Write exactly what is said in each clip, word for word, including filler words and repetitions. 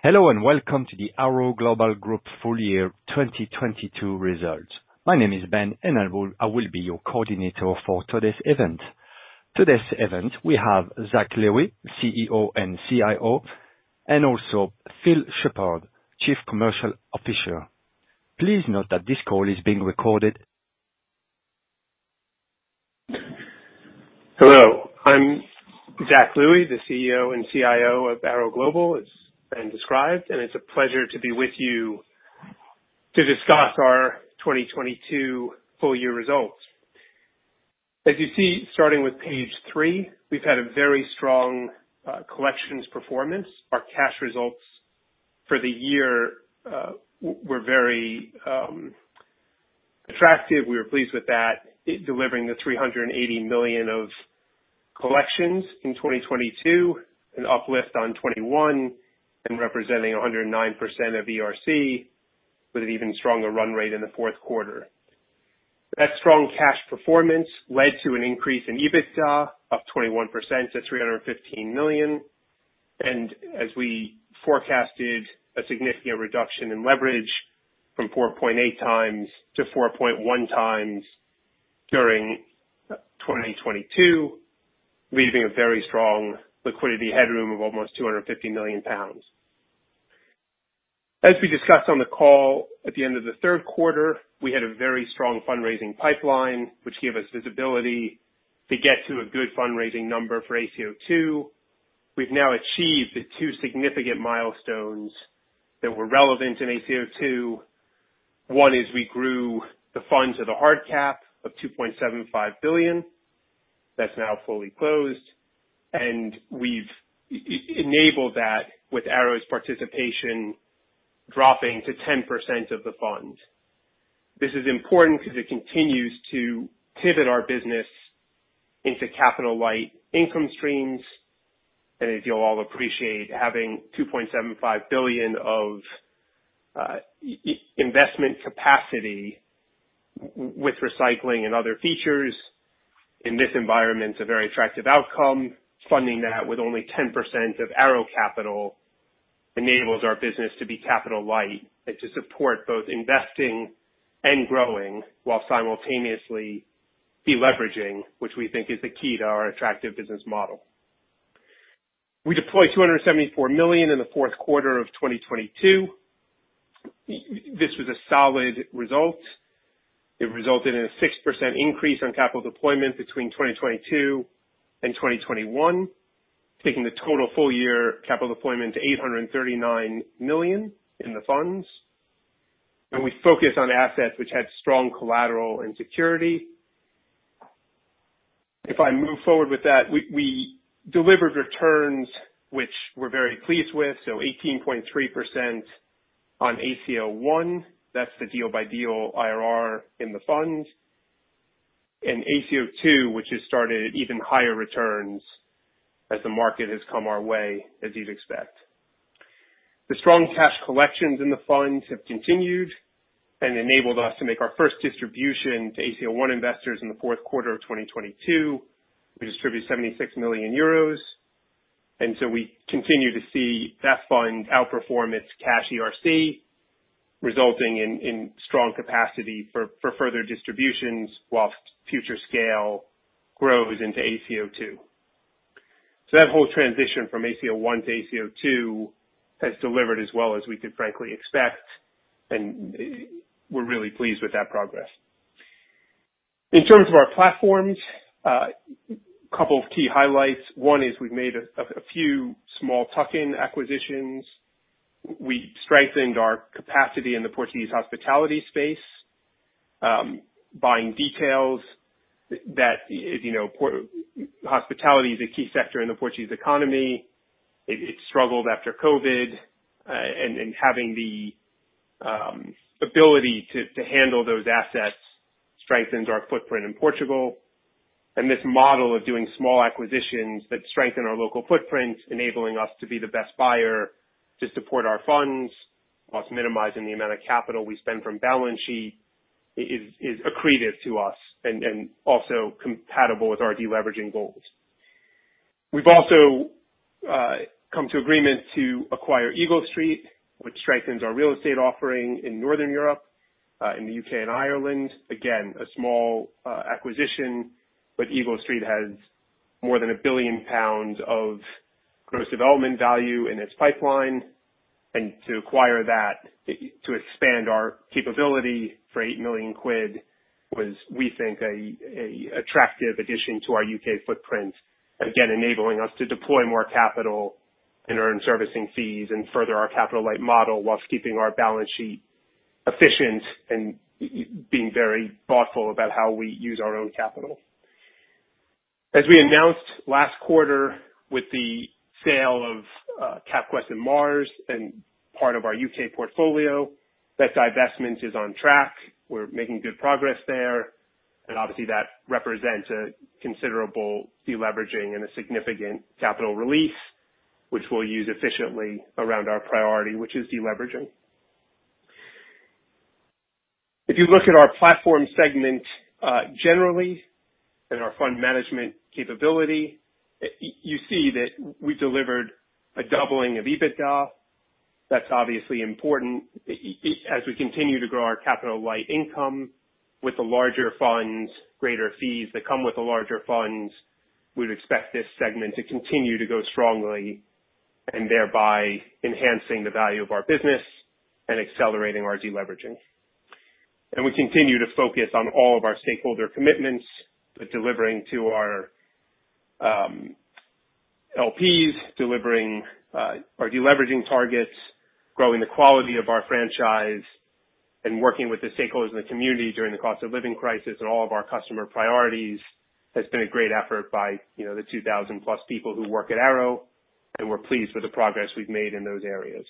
Hello and welcome to the Arrow Global Group full year twenty twenty-two results. My name is Ben and I will, I will be your coordinator for today's event. Today's event we have Zach Lewy, C E O and C I O, and also Phil Shepherd, Chief Commercial Officer. Please note that this call is being recorded. Hello, I'm Zach Lewy, the C E O and C I O of Arrow Global, as Ben described, and it's a pleasure to be with you to discuss our twenty twenty-two full year results. As you see, starting with page three, we've had a very strong uh, collections performance. Our cash results for the year uh, were very um, attractive. We were pleased with that, it, delivering the three hundred eighty million of collections in twenty twenty-two, an uplift on twenty-one, and representing one hundred nine percent of E R C, with an even stronger run rate in the fourth quarter. That strong cash performance led to an increase in EBITDA, up twenty-one percent to three hundred fifteen million, and as we forecasted, a significant reduction in leverage from four point eight times to four point one times during twenty twenty-two, leaving a very strong liquidity headroom of almost two hundred fifty million pounds. As we discussed on the call at the end of the third quarter, we had a very strong fundraising pipeline, which gave us visibility to get to a good fundraising number for A C O two. We've now achieved the two significant milestones that were relevant in A C O two. One is we grew the fund to the hard cap of two point seven five billion. That's now fully closed. And we've enabled that with Arrow's participation dropping to ten percent of the fund. This is important because it continues to pivot our business into capital light income streams. And as you'll all appreciate, having two point seven five billion of uh, investment capacity with recycling and other features in this environment is a very attractive outcome. Funding that with only ten percent of Arrow capital enables our business to be capital light and to support both investing and growing while simultaneously deleveraging, which we think is the key to our attractive business model. We deployed two hundred seventy-four million dollars in the fourth quarter of twenty twenty-two. This was a solid result. It resulted in a six percent increase on capital deployment between twenty twenty-two and twenty twenty-one, taking the total full year capital deployment to eight hundred thirty-nine million dollars in the funds. And we focused on assets which had strong collateral and security. If I move forward with that, we, we delivered returns which we're very pleased with. So eighteen point three percent on A C O one. That's the deal by deal I R R in the fund. And A C O two, which has started at even higher returns as the market has come our way, as you'd expect. The strong cash collections in the fund have continued and enabled us to make our first distribution to A C O one investors in the fourth quarter of twenty twenty-two. We distributed seventy-six million euros. And so we continue to see that fund outperform its cash E R C, resulting in, in strong capacity for, for further distributions whilst future scale grows into A C O two. So that whole transition from A C O one to A C O two has delivered as well as we could frankly expect, and we're really pleased with that progress. In terms of our platforms, a uh, couple of key highlights. One is we've made a, a few small tuck-in acquisitions. We strengthened our capacity in the Portuguese hospitality space, um, buying Details that, you know, port, hospitality is a key sector in the Portuguese economy. It, it struggled after COVID, uh, and, and having the um, ability to, to handle those assets strengthens our footprint in Portugal. And this model of doing small acquisitions that strengthen our local footprint, enabling us to be the best buyer to support our funds whilst minimizing the amount of capital we spend from balance sheet is, is accretive to us and, and also compatible with our deleveraging goals. We've also uh, come to agreement to acquire Eagle Street, which strengthens our real estate offering in Northern Europe, uh, in the U K and Ireland. Again, a small uh, acquisition, but Eagle Street has more than a billion pounds of gross development value in its pipeline. And to acquire that, to expand our capability for eight million quid was, we think, a, a attractive addition to our U K footprint. Again, enabling us to deploy more capital and earn servicing fees and further our capital light model whilst keeping our balance sheet efficient and being very thoughtful about how we use our own capital. As we announced last quarter with the sale of uh, CapQuest and Mars and part of our U K portfolio, that divestment is on track. We're making good progress there. And obviously that represents a considerable deleveraging and a significant capital release, which we'll use efficiently around our priority, which is deleveraging. If you look at our platform segment uh, generally and our fund management capability, you see that we delivered a doubling of EBITDA. That's obviously important as we continue to grow our capital light income with the larger funds, greater fees that come with the larger funds. We'd expect this segment to continue to go strongly and thereby enhancing the value of our business and accelerating our deleveraging. And we continue to focus on all of our stakeholder commitments, but delivering to our um, L Ps, delivering uh, our deleveraging targets, growing the quality of our franchise, and working with the stakeholders in the community during the cost of living crisis and all of our customer priorities has been a great effort by, you know, the two thousand plus people who work at Arrow, and we're pleased with the progress we've made in those areas.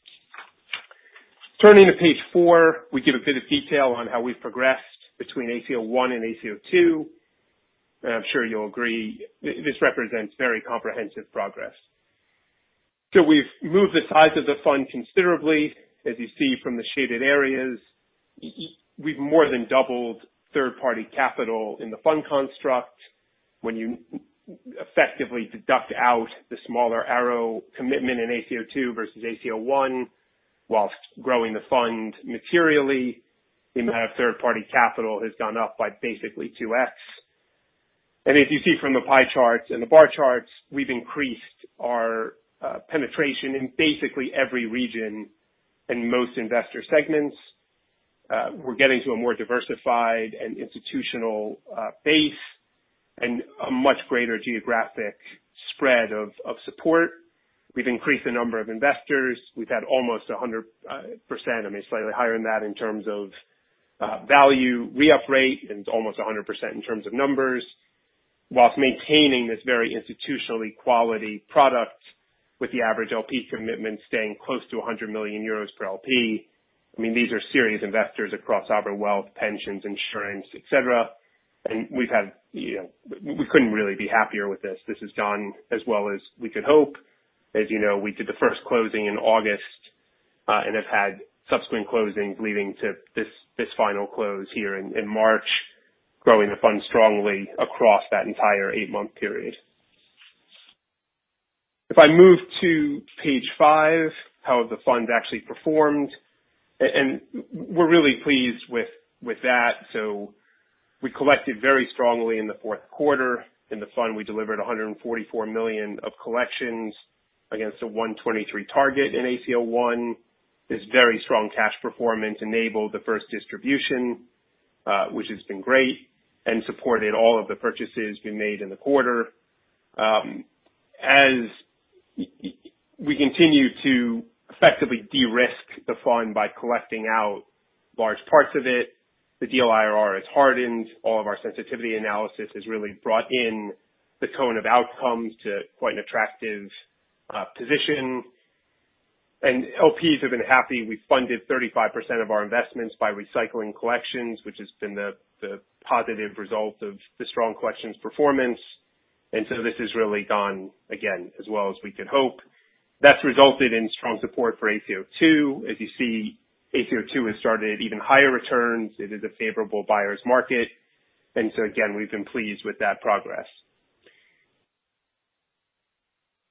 Turning to page four, we give a bit of detail on how we've progressed between A C O one and A C O two. And I'm sure you'll agree, this represents very comprehensive progress. So we've moved the size of the fund considerably. As you see from the shaded areas, we've more than doubled third-party capital in the fund construct. When you effectively deduct out the smaller Arrow commitment in A C O two versus A C O one, whilst growing the fund materially, the amount of third-party capital has gone up by basically two X. And as you see from the pie charts and the bar charts, we've increased our uh, penetration in basically every region and most investor segments. Uh, we're getting to a more diversified and institutional uh, base and a much greater geographic spread of, of support. We've increased the number of investors. We've had almost one hundred percent, I mean, slightly higher than that in terms of uh, value re-up rate, and almost one hundred percent in terms of numbers, whilst maintaining this very institutionally quality product with the average L P commitment staying close to one hundred million euros per L P. I mean, these are serious investors across sovereign wealth, pensions, insurance, et cetera. And we've had, you know, we couldn't really be happier with this. This has gone as well as we could hope. As you know, we did the first closing in August uh, and have had subsequent closings leading to this, this final close here in, in March, growing the fund strongly across that entire eight-month period. If I move to page five, how have the funds actually performed? And we're really pleased with, with that. So we collected very strongly in the fourth quarter. In the fund, we delivered one hundred forty-four million of collections against a one twenty-three target in A C O one. This very strong cash performance enabled the first distribution, uh, which has been great, and supported all of the purchases we made in the quarter. Um, as we continue to effectively de-risk the fund by collecting out large parts of it, the deal I R R has hardened. All of our sensitivity analysis has really brought in the cone of outcomes to quite an attractive uh, position. And L Ps have been happy. We funded thirty-five percent of our investments by recycling collections, which has been the, the positive result of the strong collections performance. And so this has really gone, again, as well as we could hope. That's resulted in strong support for A C O two. As you see, A C O two has started at even higher returns. It is a favorable buyer's market. And so, again, we've been pleased with that progress.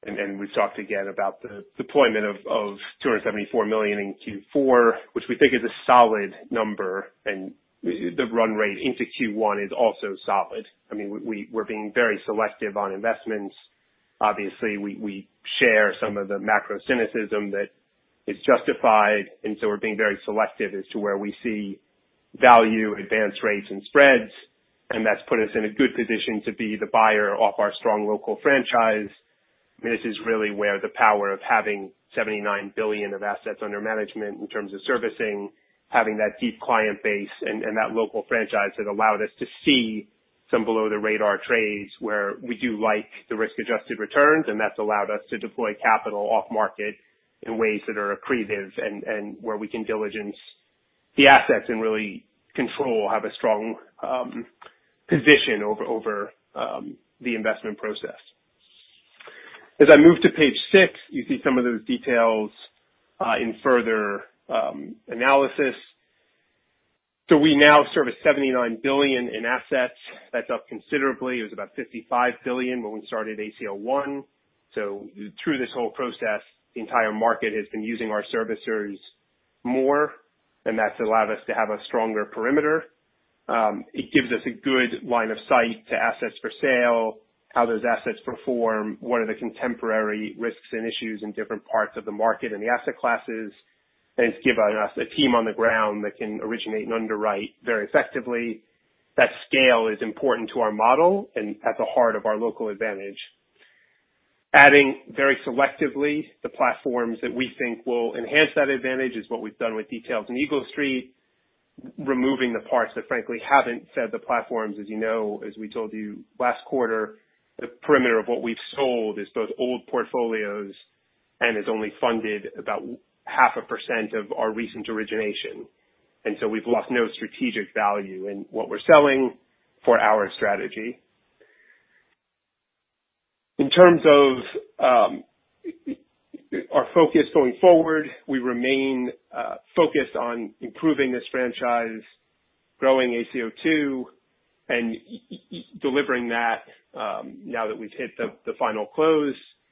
And, and we've talked again about the deployment of, of two hundred seventy-four million in Q four, which we think is a solid number, and the run rate into Q one is also solid. I mean, we, we're being very selective on investments. Obviously, we, we share some of the macro cynicism that is justified, and so we're being very selective as to where we see value, advance rates, and spreads, and that's put us in a good position to be the buyer off our strong local franchise. I mean, this is really where the power of having seventy-nine billion of assets under management in terms of servicing, having that deep client base and, and that local franchise has allowed us to see some below the radar trades where we do like the risk adjusted returns, and that's allowed us to deploy capital off market in ways that are accretive and, and where we can diligence the assets and really control, have a strong um, position over, over um, the investment process. As I move to page six, you see some of those details uh, in further um, analysis. So we now service seventy-nine billion in assets. That's up considerably. It was about fifty-five billion when we started A C L one. So through this whole process, the entire market has been using our servicers more, and that's allowed us to have a stronger perimeter. Um, it gives us a good line of sight to assets for sale, how those assets perform, what are the contemporary risks and issues in different parts of the market and the asset classes, and it's given us a team on the ground that can originate and underwrite very effectively. That scale is important to our model and at the heart of our local advantage. Adding very selectively the platforms that we think will enhance that advantage is what we've done with Details and Eagle Street, removing the parts that frankly haven't fed the platforms. As you know, as we told you last quarter, the perimeter of what we've sold is both old portfolios and has only funded about half a percent of our recent origination. And so we've lost no strategic value in what we're selling for our strategy. In terms of um, our focus going forward, we remain uh, focused on improving this franchise, growing A C O two, and y- y- delivering that um, now that we've hit the, the final close.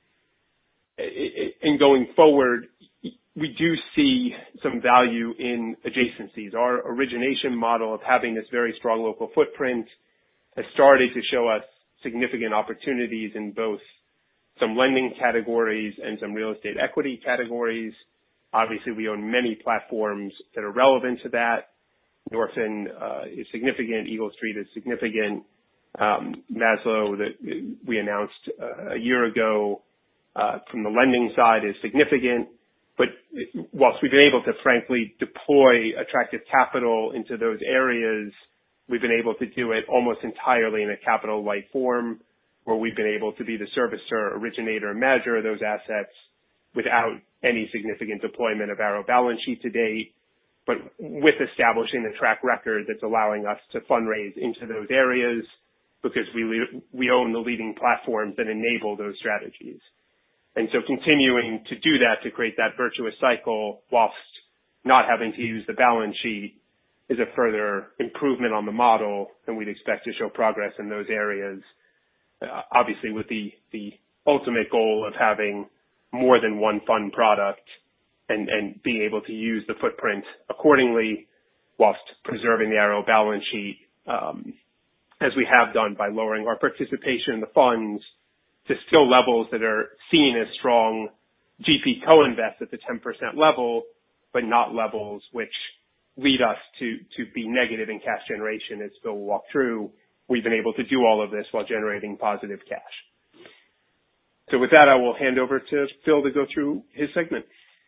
And going forward, we do see some value in adjacencies. Our origination model of having this very strong local footprint has started to show us significant opportunities in both some lending categories and some real estate equity categories. Obviously, we own many platforms that are relevant to that. Norfin uh, is significant. Eagle Street is significant. Um, Maslow, that we announced uh, a year ago uh, from the lending side, is significant. But whilst we've been able to, frankly, deploy attractive capital into those areas, we've been able to do it almost entirely in a capital-light form, where we've been able to be the servicer, originator, and manager of those assets without any significant deployment of our balance sheet to date, but with establishing the track record that's allowing us to fundraise into those areas because we we own the leading platforms that enable those strategies. And so continuing to do that to create that virtuous cycle whilst not having to use the balance sheet is a further improvement on the model, and we'd expect to show progress in those areas, uh, obviously with the, the ultimate goal of having more than one fund product and, and being able to use the footprint accordingly whilst preserving the Arrow balance sheet, um, as we have done by lowering our participation in the funds to still levels that are seen as strong G P co-invest at the ten percent level, but not levels which lead us to, to be negative in cash generation, as Phil will walk through. We've been able to do all of this while generating positive cash. So with that, I will hand over to Phil to go through his segment.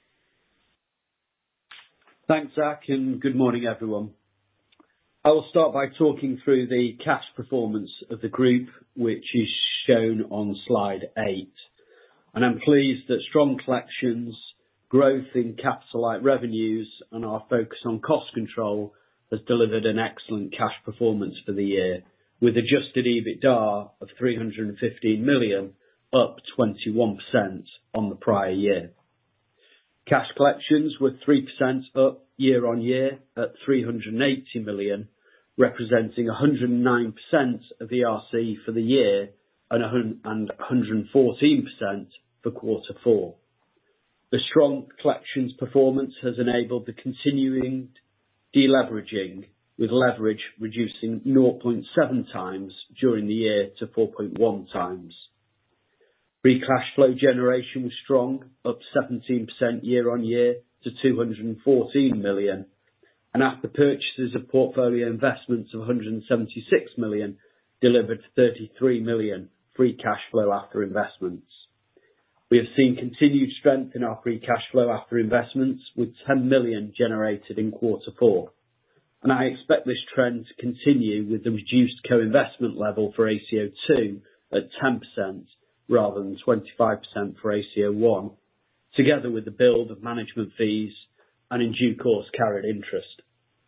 Thanks, Zach, and good morning, everyone. I will start by talking through the cash performance of the group, which is shown on slide eight. And I'm pleased that strong collections, growth in capital-light revenues, and our focus on cost control has delivered an excellent cash performance for the year, with adjusted EBITDA of three hundred fifteen million, up twenty-one percent on the prior year. Cash collections were three percent up year on year at three hundred eighty million, representing one hundred nine percent of E R C for the year and one hundred fourteen percent for quarter four. The strong collections performance has enabled the continuing deleveraging, with leverage reducing zero point seven times during the year to four point one times. Free cash flow generation was strong, up seventeen percent year-on-year to two hundred fourteen million, and after purchases of portfolio investments of one hundred seventy-six million, delivered thirty-three million free cash flow after investments. We have seen continued strength in our free cash flow after investments, with ten million generated in quarter four, and I expect this trend to continue with the reduced co-investment level for A C O two at ten percent rather than twenty-five percent for A C O one, together with the build of management fees and in due course carried interest.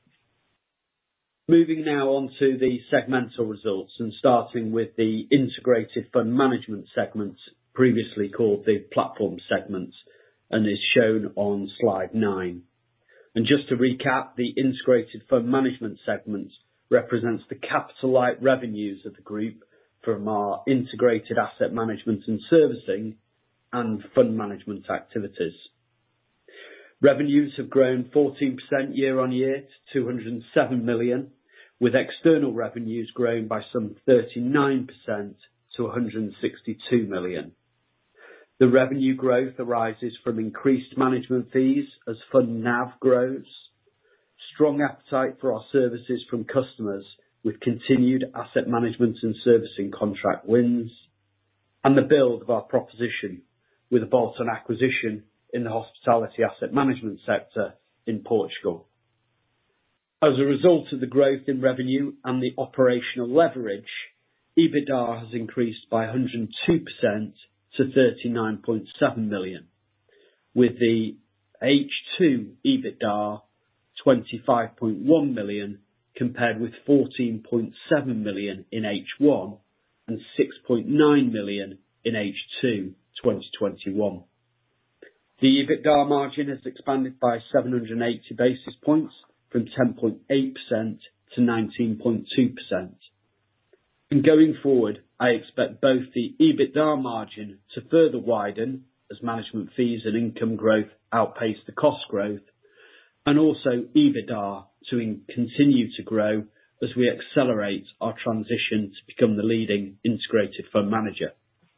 Moving now on to the segmental results and starting with the integrated fund management segment, previously called the platform segment, and is shown on slide nine. And just to recap, the integrated fund management segment represents the capital-light revenues of the group from our integrated asset management and servicing and fund management activities. Revenues have grown fourteen percent year-on-year to two hundred seven million, with external revenues growing by some thirty-nine percent to one hundred sixty-two million. The revenue growth arises from increased management fees as fund N A V grows, strong appetite for our services from customers with continued asset management and servicing contract wins, and the build of our proposition with a bolt-on acquisition in the hospitality asset management sector in Portugal. As a result of the growth in revenue and the operational leverage, EBITDA has increased by one hundred two percent to thirty-nine point seven million, with the H two EBITDA twenty-five point one million compared with fourteen point seven million in H one and six point nine million in H two twenty twenty-one. The EBITDA margin has expanded by seven hundred eighty basis points from ten point eight percent to nineteen point two percent. And going forward, I expect both the EBITDA margin to further widen as management fees and income growth outpace the cost growth, and also EBITDA to in- continue to grow as we accelerate our transition to become the leading integrated fund manager.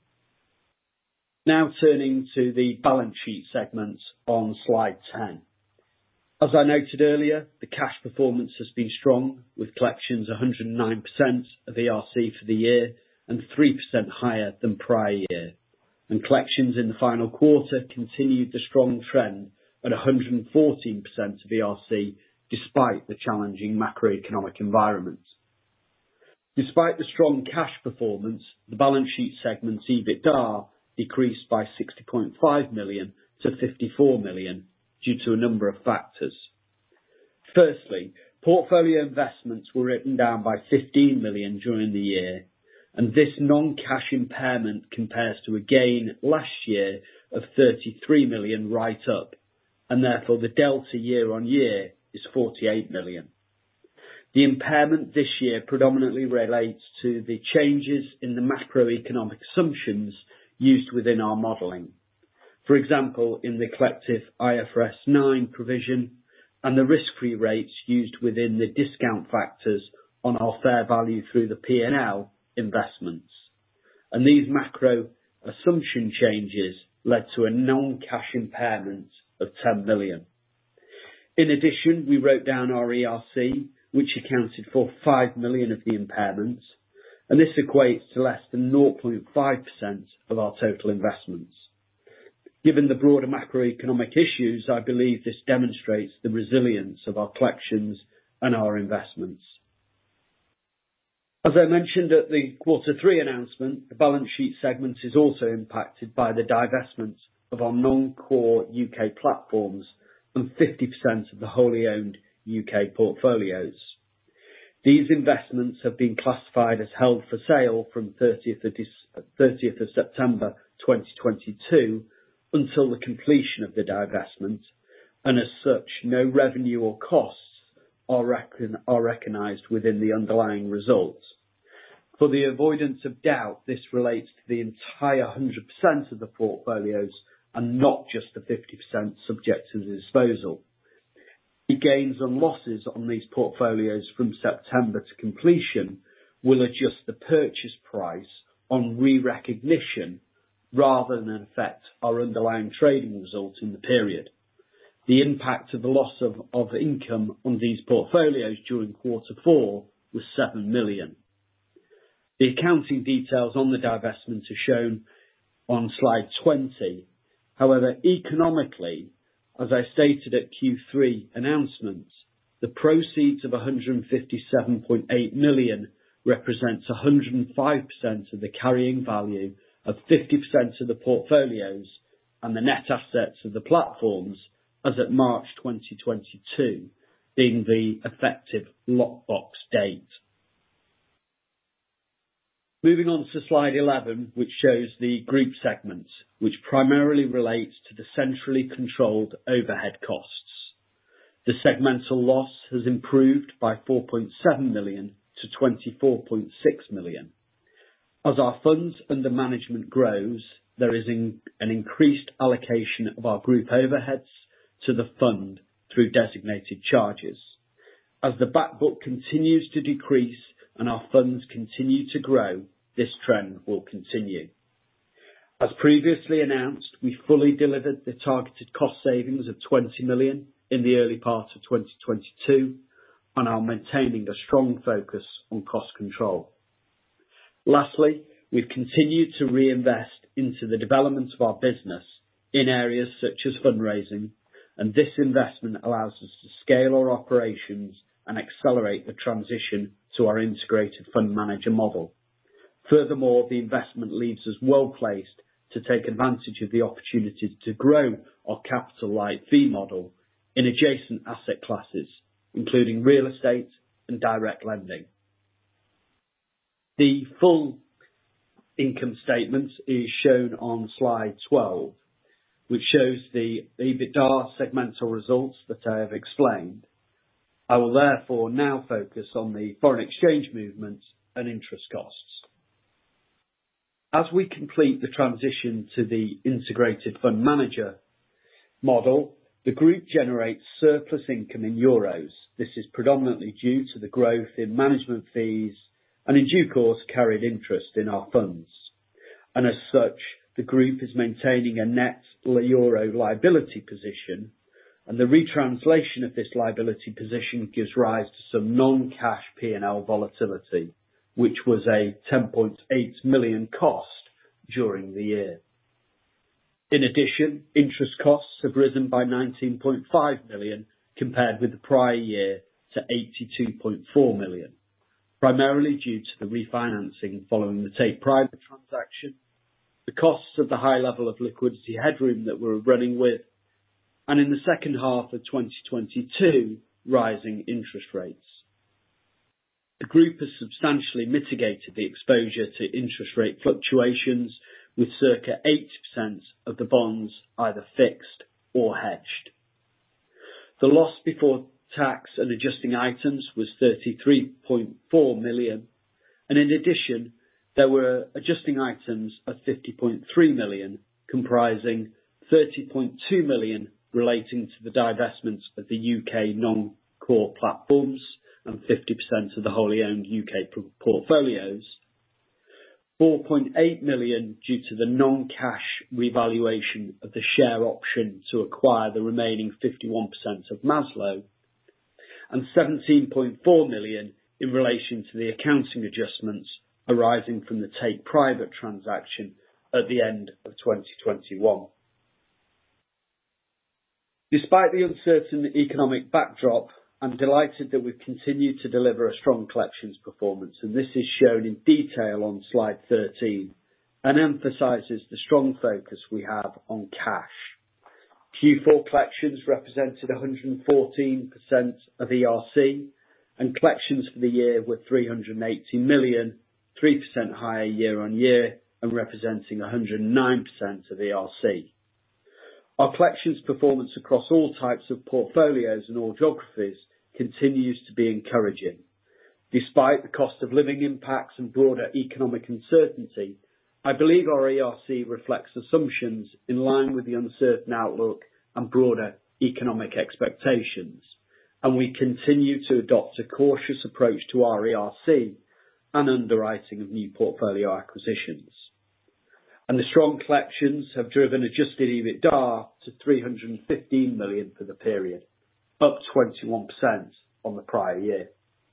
Now turning to the balance sheet segment on slide ten. As I noted earlier, the cash performance has been strong, with collections one hundred nine percent of E R C for the year and three percent higher than prior year. And collections in the final quarter continued the strong trend at one hundred fourteen percent of E R C, despite the challenging macroeconomic environment. Despite the strong cash performance, the balance sheet segment's EBITDA decreased by sixty point five million to fifty-four million due to a number of factors. Firstly, portfolio investments were written down by fifteen million during the year, and this non-cash impairment compares to a gain last year of thirty-three million write-up, and therefore the delta year-on-year is forty-eight million. The impairment this year predominantly relates to the changes in the macroeconomic assumptions used within our modelling. For example, in the collective I F R S nine provision and the risk-free rates used within the discount factors on our fair value through the P and L investments. And these macro assumption changes led to a non-cash impairment of ten million. In addition, we wrote down our E R C, which accounted for five million of the impairments, and this equates to less than zero point five percent of our total investments. Given the broader macroeconomic issues, I believe this demonstrates the resilience of our collections and our investments. As I mentioned at the quarter three announcement, the balance sheet segment is also impacted by the divestment of our non-core U K platforms and fifty percent of the wholly owned U K portfolios. These investments have been classified as held for sale from thirtieth of September twenty twenty-two until the completion of the divestment, and as such, no revenue or costs are, recon- are recognised within the underlying results. For the avoidance of doubt, this relates to the entire one hundred percent of the portfolios and not just the fifty percent subject to disposal. The gains and losses on these portfolios from September to completion will adjust the purchase price on re-recognition rather than affect our underlying trading result in the period. The impact of the loss of, of income on these portfolios during quarter four was seven million. The accounting details on the divestment are shown on slide twenty. However, economically, as I stated at Q three announcement, the proceeds of one hundred fifty-seven point eight million represents one hundred five percent of the carrying value of fifty percent of the portfolios and the net assets of the platforms as at March twenty twenty-two, being the effective lockbox date. Moving on to slide eleven, which shows the group segments, which primarily relates to the centrally controlled overhead costs. The segmental loss has improved by four point seven million to twenty-four point six million. As our funds under management grows, there is in, an increased allocation of our group overheads to the fund through designated charges. As the back book continues to decrease and our funds continue to grow, this trend will continue. As previously announced, we fully delivered the targeted cost savings of twenty million in the early part of twenty twenty-two and are maintaining a strong focus on cost control. Lastly, we've continued to reinvest into the development of our business in areas such as fundraising, and this investment allows us to scale our operations and accelerate the transition to our integrated fund manager model. Furthermore, the investment leaves us well placed to take advantage of the opportunity to grow our capital light fee model in adjacent asset classes, including real estate and direct lending. The full income statement is shown on slide twelve, which shows the EBITDA segmental results that I have explained. I will therefore now focus on the foreign exchange movements and interest costs. As we complete the transition to the integrated fund manager model, the group generates surplus income in euros. This is predominantly due to the growth in management fees and in due course carried interest in our funds. And as such, the group is maintaining a net euro liability position, and the retranslation of this liability position gives rise to some non-cash P and L volatility, which was a ten point eight million cost during the year. In addition, interest costs have risen by nineteen point five million compared with the prior year to eighty-two point four million, primarily due to the refinancing following the take private transaction, the costs of the high level of liquidity headroom that we're running with, and in the second half of twenty twenty-two, rising interest rates. The group has substantially mitigated the exposure to interest rate fluctuations with circa eighty percent of the bonds either fixed or hedged. The loss before tax and adjusting items was thirty-three point four million, and in addition, there were adjusting items of fifty point three million, comprising thirty point two million relating to the divestment of the U K non-core platforms and fifty percent of the wholly owned U K portfolios, four point eight million due to the non-cash revaluation of the share option to acquire the remaining fifty-one percent of Maslow, and seventeen point four million in relation to the accounting adjustments arising from the take private transaction at the end of twenty twenty-one. Despite the uncertain economic backdrop, I'm delighted that we've continued to deliver a strong collections performance, and this is shown in detail on slide thirteen and emphasises the strong focus we have on cash. Q four collections represented one hundred fourteen percent of E R C, and collections for the year were three hundred eighty million, three percent higher year on year and representing one hundred nine percent of E R C. Our collections performance across all types of portfolios and all geographies continues to be encouraging. Despite the cost of living impacts and broader economic uncertainty, I believe our E R C reflects assumptions in line with the uncertain outlook and broader economic expectations, and we continue to adopt a cautious approach to our E R C and underwriting of new portfolio acquisitions. And the strong collections have driven adjusted EBITDA to three hundred fifteen million for the period, up twenty-one percent on the prior year.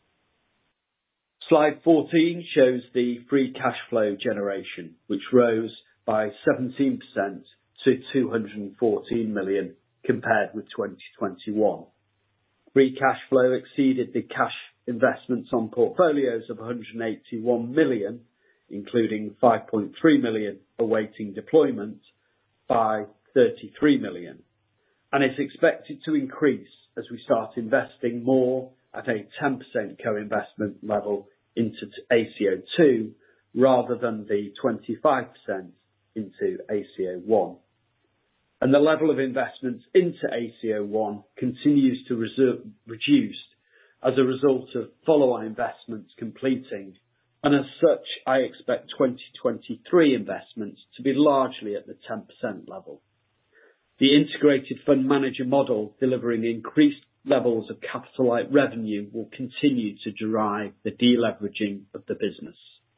Slide fourteen shows the free cash flow generation, which rose by seventeen percent to two hundred fourteen million compared with twenty twenty-one. Free cash flow exceeded the cash investments on portfolios of one hundred eighty-one million, including five point three million awaiting deployment, by thirty-three million, and is expected to increase as we start investing more at a ten percent co-investment level into A C O two rather than the twenty-five percent into A C O one. And the level of investments into A C O one continues to reserve, reduce as a result of follow-on investments completing, and as such, I expect twenty twenty-three investments to be largely at the ten percent level. The integrated fund manager model delivering increased levels of capital-light revenue will continue to drive the deleveraging of the business.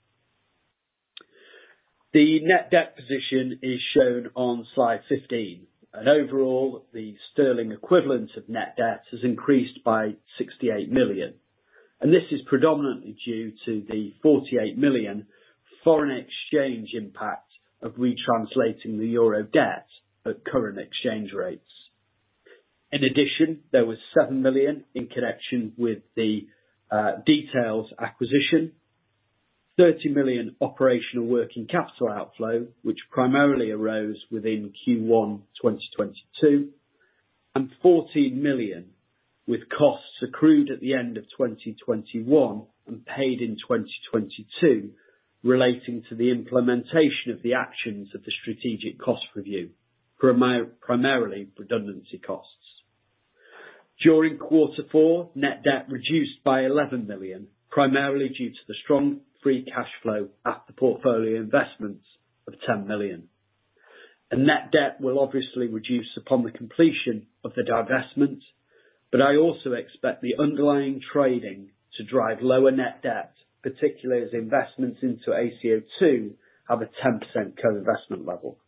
The net debt position is shown on slide fifteen, and overall the sterling equivalent of net debt has increased by sixty-eight million, and this is predominantly due to the forty-eight million foreign exchange impact of retranslating the euro debt at current exchange rates. In addition, there was seven million in connection with the uh, Details acquisition, thirty million operational working capital outflow, which primarily arose within Q one twenty twenty-two, and fourteen million with costs accrued at the end of twenty twenty-one and paid in twenty twenty-two relating to the implementation of the actions of the strategic cost review, primar- primarily redundancy costs. During quarter four, net debt reduced by eleven million, primarily due to the strong free cash flow after portfolio investments of ten million. And net debt will obviously reduce upon the completion of the divestment, but I also expect the underlying trading to drive lower net debt, particularly as investments into A C O two have a ten percent co-investment level.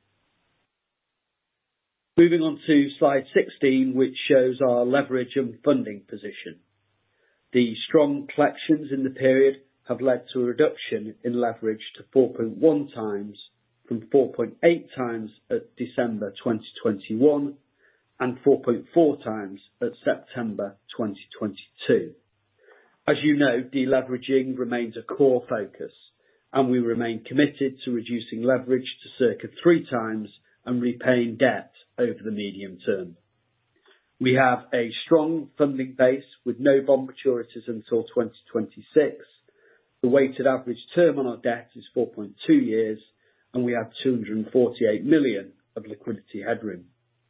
Moving on to slide sixteen, which shows our leverage and funding position. The strong collections in the period have led to a reduction in leverage to four point one times from four point eight times at December twenty twenty-one and four point four times at September twenty twenty-two. As you know, deleveraging remains a core focus, and we remain committed to reducing leverage to circa three times and repaying debt over the medium term. We have a strong funding base with no bond maturities until twenty twenty-six. The weighted average term on our debt is four point two years, and we have two hundred forty-eight million of liquidity headroom.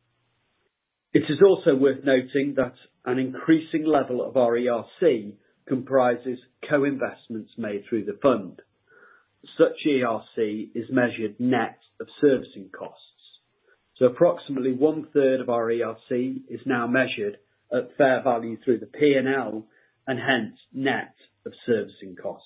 It is also worth noting that an increasing level of our E R C comprises co-investments made through the fund. Such E R C is measured net of servicing costs. So approximately one third of our E R C is now measured at fair value through the P and L and hence net of servicing costs.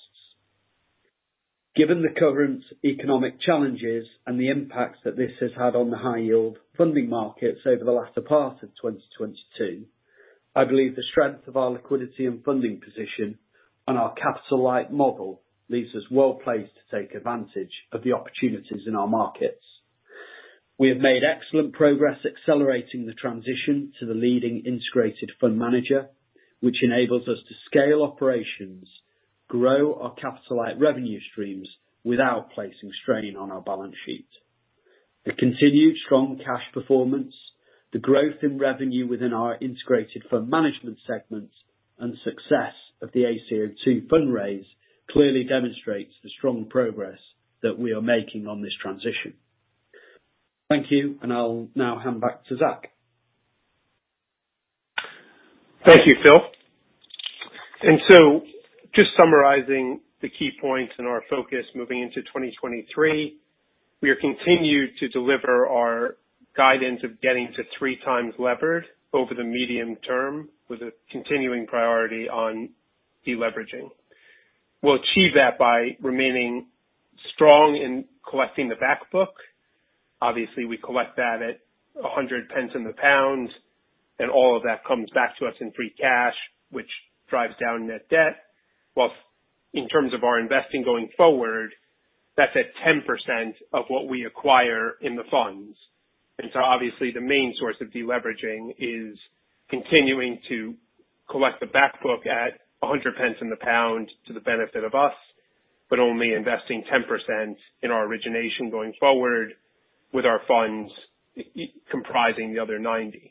Given the current economic challenges and the impacts that this has had on the high yield funding markets over the latter part of twenty twenty-two, I believe the strength of our liquidity and funding position and our capital light model leaves us well placed to take advantage of the opportunities in our markets. We have made excellent progress accelerating the transition to the leading integrated fund manager, which enables us to scale operations, grow our capital-light revenue streams without placing strain on our balance sheet. The continued strong cash performance, the growth in revenue within our integrated fund management segments, and success of the A C O two fundraise clearly demonstrates the strong progress that we are making on this transition. Thank you, and I'll now hand back to Zach. Thank you, Phil. And so, just summarizing the key points and our focus moving into twenty twenty-three, we are continued to deliver our guidance of getting to three times levered over the medium term with a continuing priority on deleveraging. We'll achieve that by remaining strong in collecting the back book. Obviously, we collect that at one hundred pence in the pound, and all of that comes back to us in free cash, which drives down net debt. While in terms of our investing going forward, that's at ten percent of what we acquire in the funds. And so obviously the main source of deleveraging is continuing to collect the back book at one hundred pence in the pound to the benefit of us, but only investing ten percent in our origination going forward, with our funds comprising the other ninety.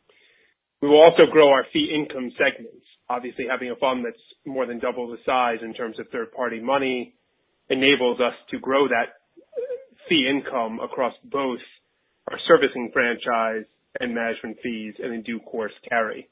We will also grow our fee income segments. Obviously, having a fund that's more than double the size in terms of third-party money enables us to grow that fee income across both our servicing franchise and management fees, and in due course carry.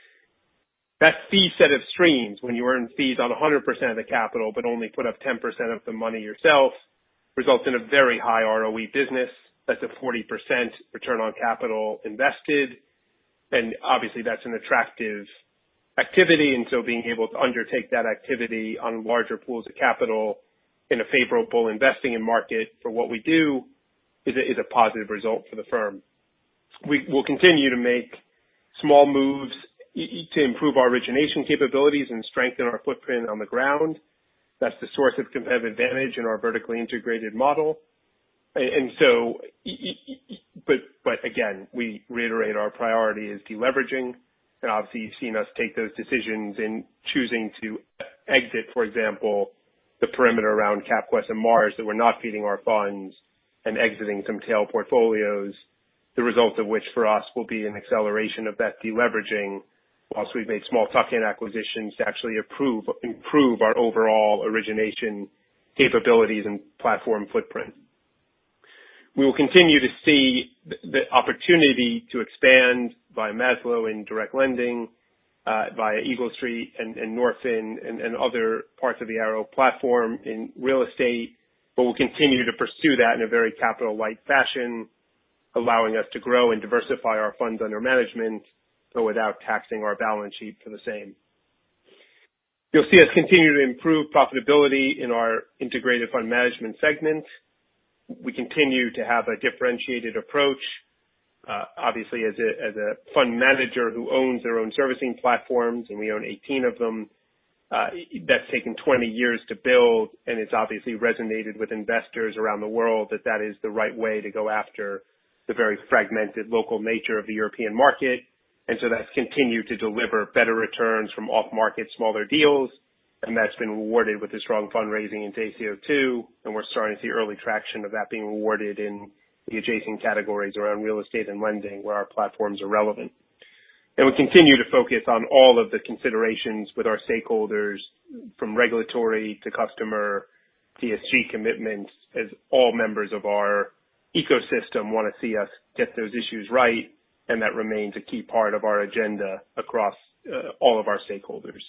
That fee set of streams, when you earn fees on one hundred percent of the capital but only put up ten percent of the money yourself, results in a very high R O E business. That's a forty percent return on capital invested. And obviously that's an attractive activity. And so being able to undertake that activity on larger pools of capital in a favorable investing in market for what we do is a, is a positive result for the firm. We will continue to make small moves to improve our origination capabilities and strengthen our footprint on the ground. That's the source of competitive advantage in our vertically integrated model. And so, but, but again, we reiterate our priority is deleveraging. And obviously you've seen us take those decisions in choosing to exit, for example, the perimeter around CapQuest and Mars that were not feeding our funds, and exiting some tail portfolios, the result of which for us will be an acceleration of that deleveraging, whilst we've made small tuck-in acquisitions to actually improve, improve our overall origination capabilities and platform footprint. We will continue to see the opportunity to expand via Maslow in direct lending, uh, via Eagle Street and, and Norfin and, and other parts of the Arrow platform in real estate, but we'll continue to pursue that in a very capital-light fashion, allowing us to grow and diversify our funds under management, but without taxing our balance sheet for the same. You'll see us continue to improve profitability in our integrated fund management segment. We continue to have a differentiated approach. Uh, obviously, as a, as a fund manager who owns their own servicing platforms, and we own eighteen of them, uh, that's taken twenty years to build, and it's obviously resonated with investors around the world that that is the right way to go after the very fragmented local nature of the European market. And so that's continued to deliver better returns from off-market smaller deals, and that's been rewarded with a strong fundraising into A C O two, and we're starting to see early traction of that being rewarded in the adjacent categories around real estate and lending where our platforms are relevant. And we continue to focus on all of the considerations with our stakeholders, from regulatory to customer to E S G commitments, as all members of our ecosystem want to see us get those issues right, and that remains a key part of our agenda across uh, all of our stakeholders.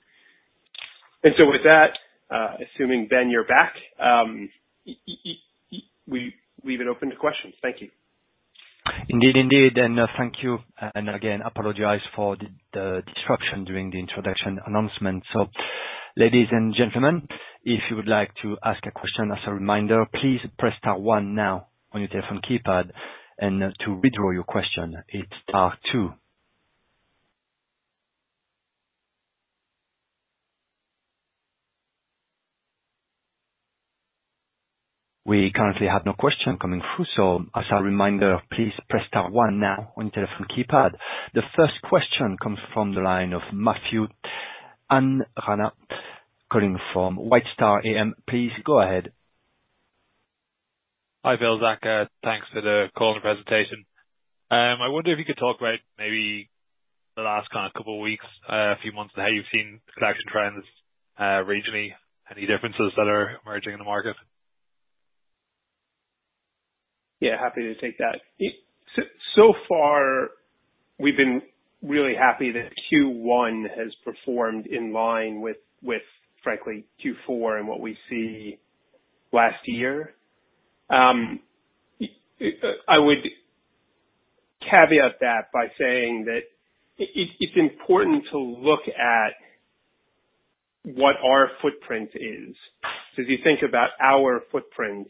And so with that, uh, assuming, Ben, you're back, um, we leave it open to questions. Thank you. Indeed, indeed, and uh, thank you. And again, apologize for the, the disruption during the introduction announcement. So, ladies and gentlemen, if you would like to ask a question as a reminder, please press star one now on your telephone keypad, and uh, to withdraw your question, it's star two. We currently have no question coming through, so as a reminder, please press star one now on your telephone keypad. The first question comes from the line of Matthew and Rana, calling from White Star A M. Please go ahead. Hi, Phil, Zach. Uh, thanks for the call and presentation. Um, I wonder if you could talk about maybe the last kind of couple of weeks, uh, a few months, and how you've seen collection trends uh, regionally, any differences that are emerging in the market. Yeah, happy to take that. So, so far, we've been really happy that Q one has performed in line with, with frankly, Q four and what we see last year. Um, I would caveat that by saying that it, it's important to look at what our footprint is. So as you think about our footprint,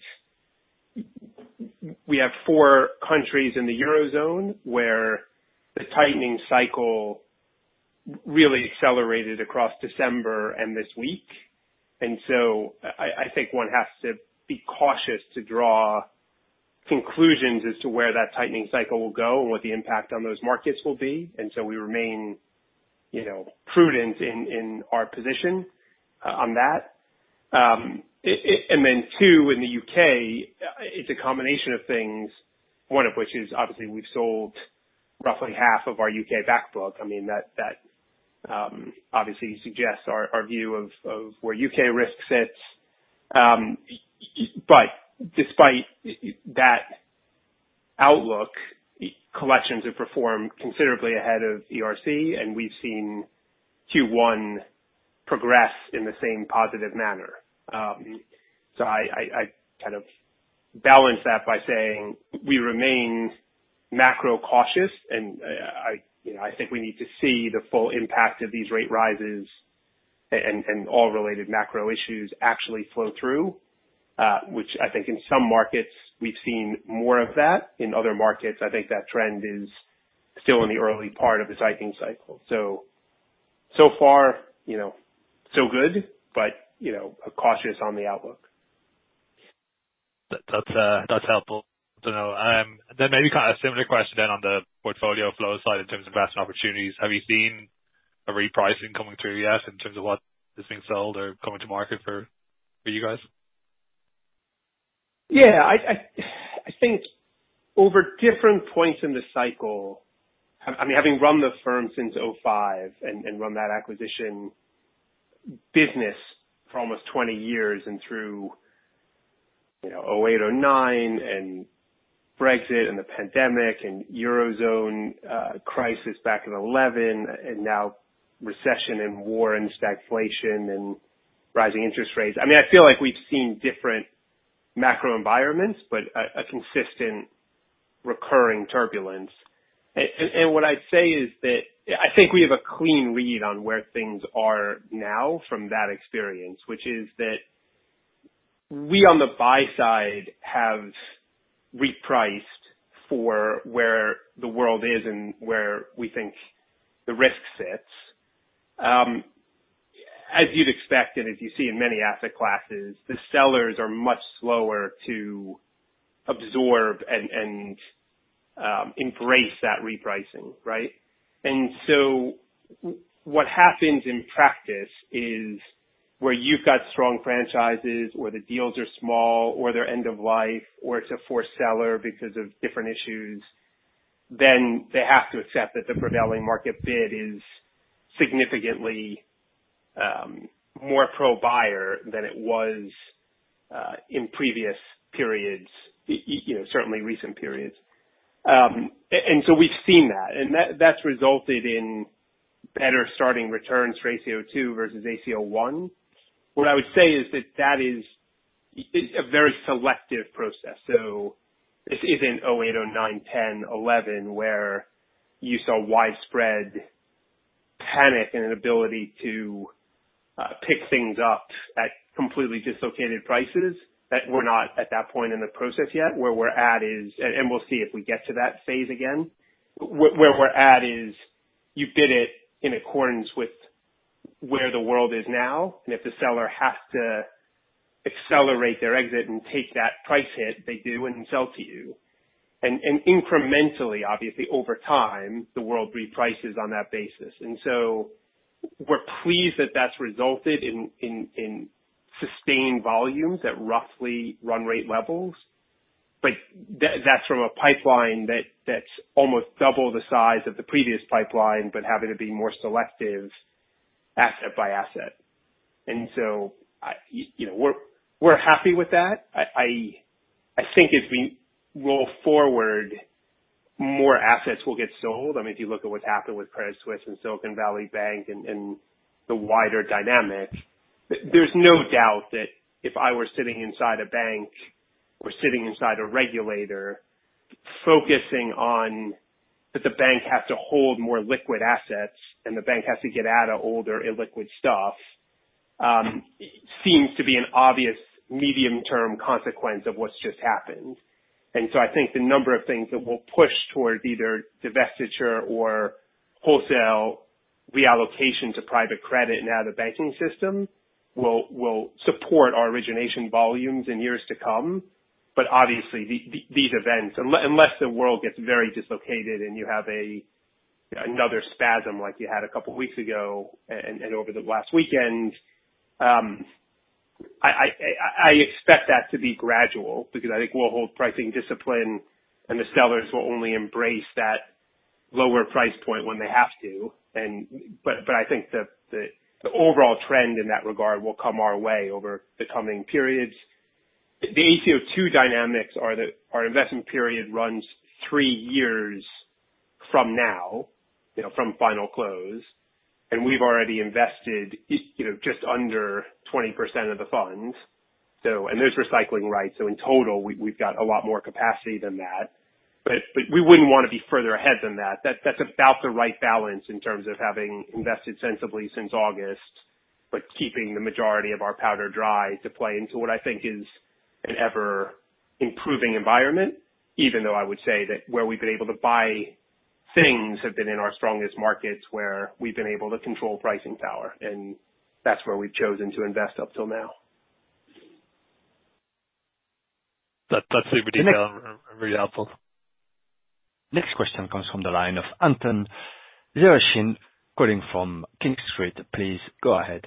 we have four countries in the Eurozone where the tightening cycle really accelerated across December and this week. And so I, I think one has to be cautious to draw conclusions as to where that tightening cycle will go and what the impact on those markets will be. And so we remain, you know, prudent in, in our position uh, on that. Um, it, it, and then two, in the U K, it's a combination of things, one of which is obviously we've sold roughly half of our U K back book. I mean, that, that um, obviously suggests our, our view of, of where U K risk sits. Um, but despite that outlook, collections have performed considerably ahead of E R C, and we've seen Q one progress in the same positive manner. Um, so I, I, I kind of balance that by saying we remain macro cautious, and I, you know, I think we need to see the full impact of these rate rises and, and all related macro issues actually flow through, uh, which I think in some markets we've seen more of that. In other markets, I think that trend is still in the early part of the tightening cycle. So, so far, you know, so good, but, you know, cautious on the outlook. That, that's, uh, that's helpful to know. Um, then maybe kind of a similar question then on the portfolio flow side in terms of investment opportunities. Have you seen a repricing coming through yet in terms of what is being sold or coming to market for, for you guys? Yeah, I, I, I think over different points in the cycle, I mean, having run the firm since oh five and, and run that acquisition business for almost twenty years and through, you know, oh eight, oh nine and Brexit and the pandemic and Eurozone uh, crisis back in eleven and now recession and war and stagflation and rising interest rates. I mean, I feel like we've seen different macro environments, but a, a consistent recurring turbulence. And, and, and what I'd say is that I think we have a clean read on where things are now from that experience, which is that we on the buy side have repriced for where the world is and where we think the risk sits. Um, as you'd expect and as you see in many asset classes, the sellers are much slower to absorb and, and um, embrace that repricing, right? And so what happens in practice is where you've got strong franchises or the deals are small or they're end of life or it's a forced seller because of different issues, then they have to accept that the prevailing market bid is significantly um, more pro-buyer than it was uh, in previous periods, you know, certainly recent periods. Um, and so we've seen that, and that, that's resulted in better starting returns for A C O two versus A C O one. What I would say is that that is a very selective process. So this isn't oh eight, oh nine, ten, eleven where you saw widespread panic and an ability to uh, pick things up at completely dislocated prices. That we're not at that point in the process yet. Where we're at is, and we'll see if we get to that phase again, where we're at is you bid it in accordance with where the world is now, and if the seller has to accelerate their exit and take that price hit, they do and sell to you. And, and incrementally, obviously, over time, the world reprices on that basis. And so we're pleased that that's resulted in, in, in sustained volumes at roughly run rate levels. But that, that's from a pipeline that, that's almost double the size of the previous pipeline, but having to be more selective asset by asset. And so, I, you know, we're, we're happy with that. I, I, I think as we roll forward, more assets will get sold. I mean, if you look at what's happened with Credit Suisse and Silicon Valley Bank and, and the wider dynamic, there's no doubt that if I were sitting inside a bank or sitting inside a regulator, focusing on that the bank has to hold more liquid assets and the bank has to get out of older illiquid stuff, um, seems to be an obvious medium-term consequence of what's just happened. And so I think the number of things that will push towards either divestiture or wholesale reallocation to private credit and out of the banking system will will support our origination volumes in years to come. But obviously, the, the, these events, unless the world gets very dislocated and you have a another spasm like you had a couple of weeks ago and, and over the last weekend, um, I, I, I expect that to be gradual because I think we'll hold pricing discipline and the sellers will only embrace that lower price point when they have to. And but but I think the, the the overall trend in that regard will come our way over the coming periods. The A C O two dynamics are that our investment period runs three years from now, you know, from final close, and we've already invested, you know, just under twenty percent of the funds. So, and there's recycling rights. So in total, we, we've got a lot more capacity than that. But, but we wouldn't want to be further ahead than that. That, that's about the right balance in terms of having invested sensibly since August, but keeping the majority of our powder dry to play into what I think is an ever improving environment, even though I would say that where we've been able to buy things have been in our strongest markets where we've been able to control pricing power. And that's where we've chosen to invest up till now. That, that's super detailed and really helpful. Next question comes from the line of Anton Zerashin, calling from King Street. Please go ahead.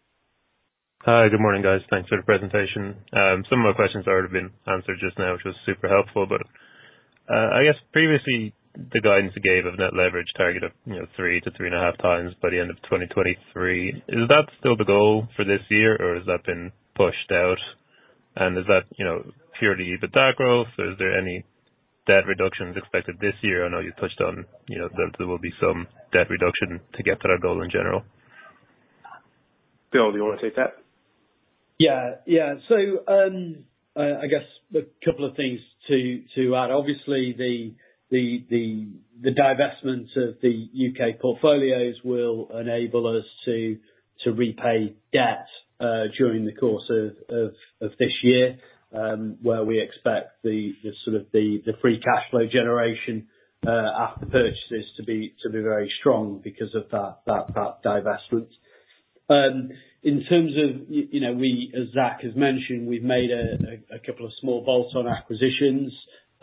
Hi, good morning, guys. Thanks for the presentation. Um, some of my questions have already been answered just now, which was super helpful. But uh, I guess previously the guidance you gave of net leverage target of you know three to three and a half times by the end of twenty twenty-three. Is that still the goal for this year, or has that been pushed out? And is that you know purely EBITDA growth, or is there any debt reductions expected this year? I know you touched on, you know, that there will be some debt reduction to get to that goal in general. Bill, do you want to take that? Yeah, yeah. So um, I, I guess a couple of things to to add. Obviously, the the the the divestment of the U K portfolios will enable us to to repay debt uh, during the course of of, of this year. Um, where we expect the, the sort of the, the free cash flow generation uh, after purchases to be to be very strong because of that that, that divestment. Um, in terms of you, you know, we as Zach has mentioned, we've made a, a, a couple of small bolt-on acquisitions.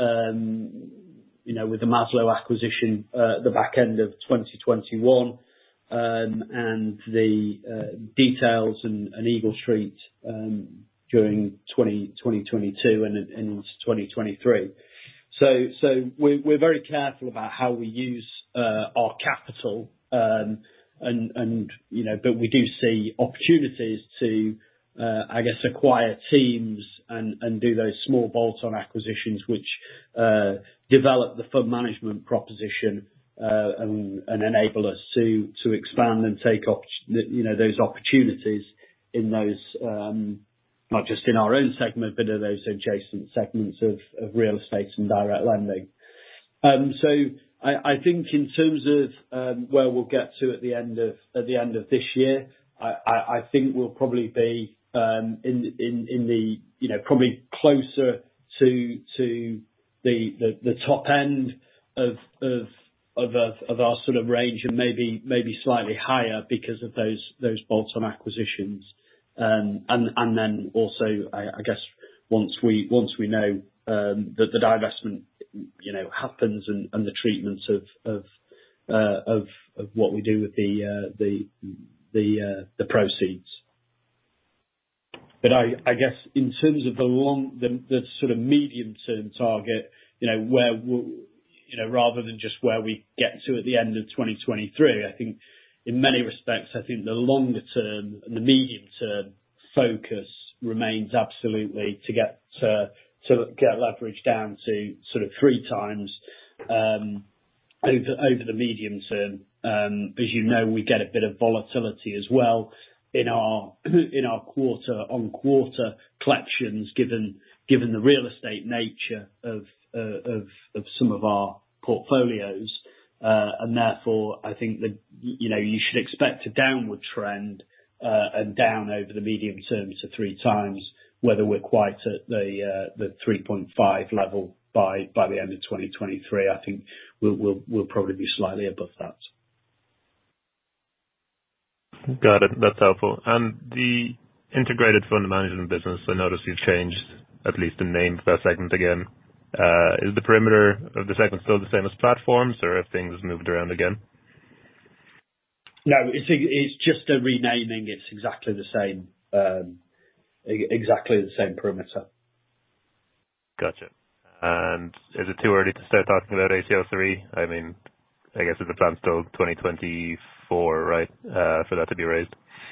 Um, you know, with the Maslow acquisition uh, at the back end of twenty twenty-one, um, and the uh, Details and, and Eagle Street. Um, during twenty twenty-two and, and into twenty twenty-three. So, so we're, we're very careful about how we use, uh, our capital, um, and, and, you know, but we do see opportunities to, uh, I guess, acquire teams and, and do those small bolt-on acquisitions, which, uh, develop the fund management proposition, uh, and, and enable us to, to expand and take op- you know, those opportunities in those, um, not just in our own segment, but in those adjacent segments of, of real estate and direct lending. Um, so I, I think in terms of um, where we'll get to at the end of at the end of this year, I, I, I think we'll probably be um, in, in in the you know probably closer to to the the, the top end of of of, of of our sort of range, and maybe maybe slightly higher because of those those bolt-on acquisitions. Um, and, and then also, I, I guess, once we once we know um, that the divestment, you know, happens and, and the treatment of of, uh, of of what we do with the uh, the the uh, the proceeds. But I, I guess in terms of the long, the, the sort of medium term target, you know, where we'll, you know, rather than just where we get to at the end of twenty twenty-three, I think. In many respects, I think the longer term and the medium term focus remains absolutely to get to, to get leverage down to sort of three times um, over over the medium term. Um, as you know, we get a bit of volatility as well in our in our quarter-on-quarter collections, given given the real estate nature of uh, of of some of our portfolios. Uh, and therefore, I think that, you know, you should expect a downward trend uh, and down over the medium term to three times, whether we're quite at the uh, the three point five level by by the end of twenty twenty-three. I think we'll we'll we'll probably be slightly above that. Got it. That's helpful. And the integrated fund management business, I noticed you've changed at least the name for that segment again. Uh, is the perimeter of the segment still the same as platforms, or have things moved around again? No, it's it's just a renaming. It's exactly the same, um, exactly the same perimeter. Gotcha. And is it too early to start talking about A C O three? I mean, I guess it's the plan still twenty twenty-four, right, uh, for that to be raised?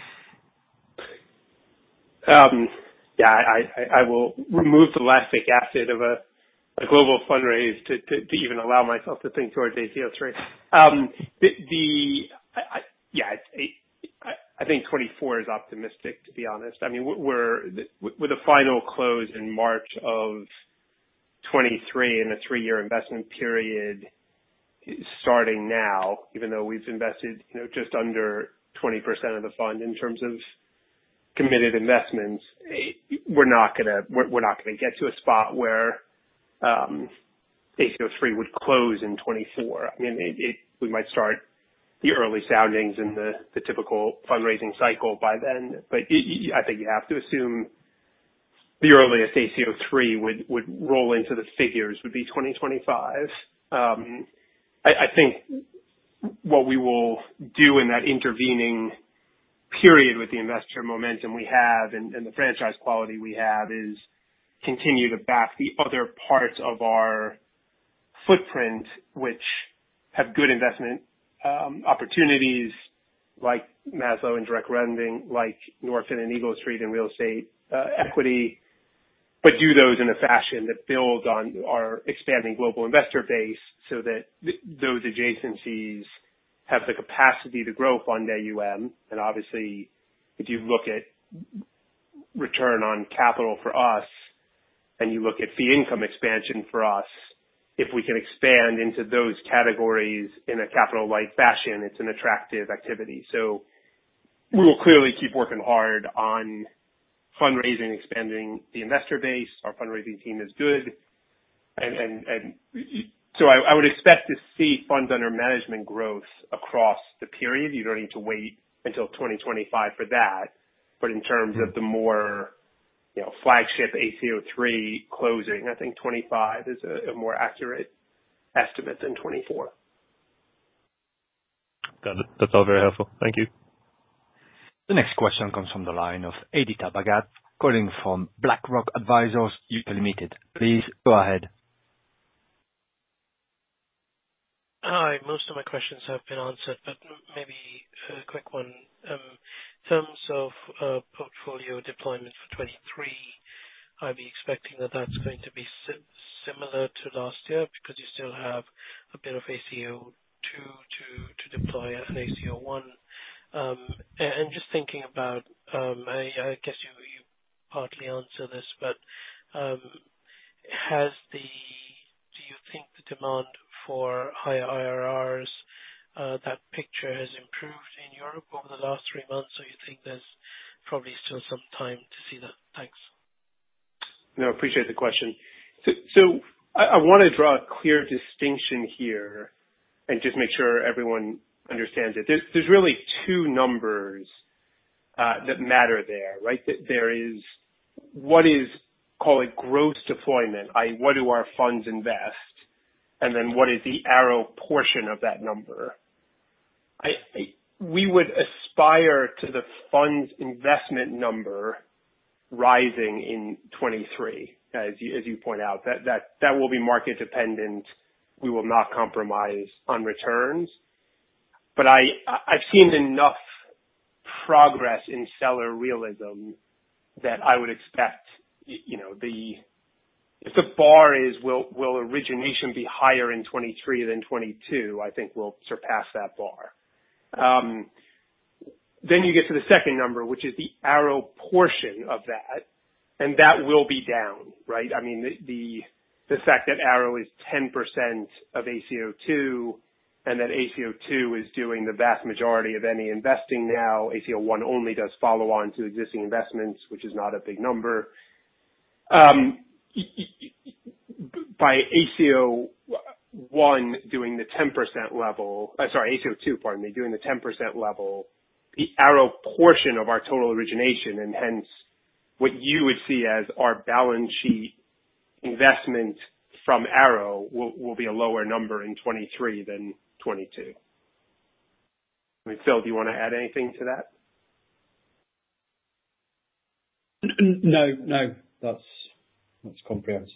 Um, yeah, I, I, I will remove the lactic acid of a, a global fundraise to, to, to even allow myself to think towards A C O three. Um, the, the I, I, yeah, it, I, I think twenty-four is optimistic, to be honest. I mean, we're with a final close in March of twenty-three and a three-year investment period starting now, even though we've invested, you know, just under twenty percent of the fund in terms of committed investments, we're not gonna we're, we're not gonna get to a spot where um, A C O three would close in twenty-four. I mean, it, it, we might start the early soundings in the, the typical fundraising cycle by then, but it, I think you have to assume the earliest A C O three would, would roll into the figures would be twenty twenty-five. Um, I, I think what we will do in that intervening period with the investor momentum we have and, and the franchise quality we have is continue to back the other parts of our footprint, which have good investment um, opportunities, like Maslow and direct lending, like Norfin and Eagle Street and real estate uh, equity, but do those in a fashion that builds on our expanding global investor base so that th- those adjacencies have the capacity to grow fund A U M. And obviously, if you look at return on capital for us and you look at fee income expansion for us, if we can expand into those categories in a capital light fashion, it's an attractive activity. So we will clearly keep working hard on fundraising, expanding the investor base. Our fundraising team is good. And, and, and so I, I would expect to see funds under management growth across the period. You don't need to wait until twenty twenty-five for that. But in terms of the more, you know, flagship A C O three closing, I think twenty-five is a, a more accurate estimate than twenty-four. Got it. That's all very helpful. Thank you. The next question comes from the line of Aditya Bhagat, calling from BlackRock Advisors U K Limited. Please go ahead. Hi. Most of my questions have been answered, but maybe a quick one. Um, in terms of uh, portfolio deployment for twenty-three, I'd be expecting that that's going to be sim- similar to last year because you still have a bit of A C O two to, to deploy and A C O one. Um, and just thinking about, um, I, I guess you, you partly answer this, but um, has the, do you think the demand for higher I R Rs, uh, that picture has improved in Europe over the last three months, or you think there's probably still some time to see that? Thanks. No, appreciate the question. So, so I, I want to draw a clear distinction here and just make sure everyone understands it. There's, there's really two numbers uh, that matter there, right? There is what is, call it gross deployment, that is what do our funds invest, and then what is the arrow portion of that number. I, I, we would aspire to the fund's investment number rising in twenty-three, as you, as you point out. That, that, that will be market dependent. We will not compromise on returns. But I, I've seen enough progress in seller realism that I would expect, you know, the, if the bar is will, will origination be higher in twenty-three than twenty-two, I think we'll surpass that bar. Um, then you get to the second number, which is the Arrow portion of that, and that will be down, right? I mean, the the, the fact that Arrow is ten percent of A C O two, and that A C O two is doing the vast majority of any investing now. A C O one only does follow on to existing investments, which is not a big number. Um, by A C O one doing the ten percent level, uh, sorry, A C O two, pardon me, doing the ten percent level, the Arrow portion of our total origination, and hence what you would see as our balance sheet investment from Arrow will, will be a lower number in twenty-three than twenty-two. I mean, Phil, do you want to add anything to that? No, no, that's that's comprehensive.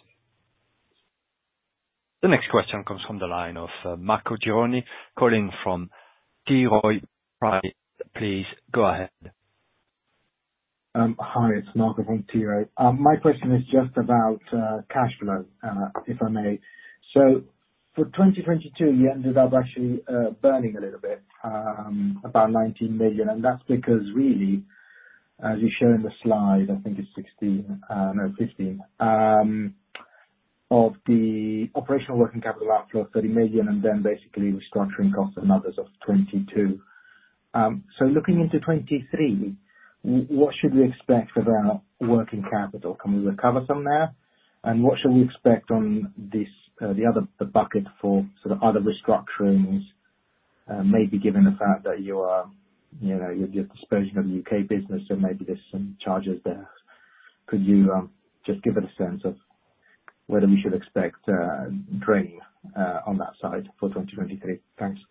The next question comes from the line of uh, Marco Gironi, calling from T. Rowe Price. Please go ahead. Um, hi, it's Marco from T. Rowe. Um, my question is just about uh, cash flow, uh, if I may. So for twenty twenty-two, you ended up actually uh, burning a little bit, um, about nineteen million, and that's because really, as you show in the slide, I think it's sixteen, uh, no, fifteen, um, of the operational working capital outflow of thirty million, and then basically restructuring costs and others of twenty-two. Um, so looking into twenty-three, what should we expect about working capital? Can we recover some there? And what should we expect on this, uh, the other the bucket for sort of other restructurings, uh, maybe given the fact that you are, you know, you're just disposing of the U K business, so maybe there's some charges there. Could you um, just give it a sense of whether we should expect uh, drain uh, on that side for twenty twenty-three? Thanks.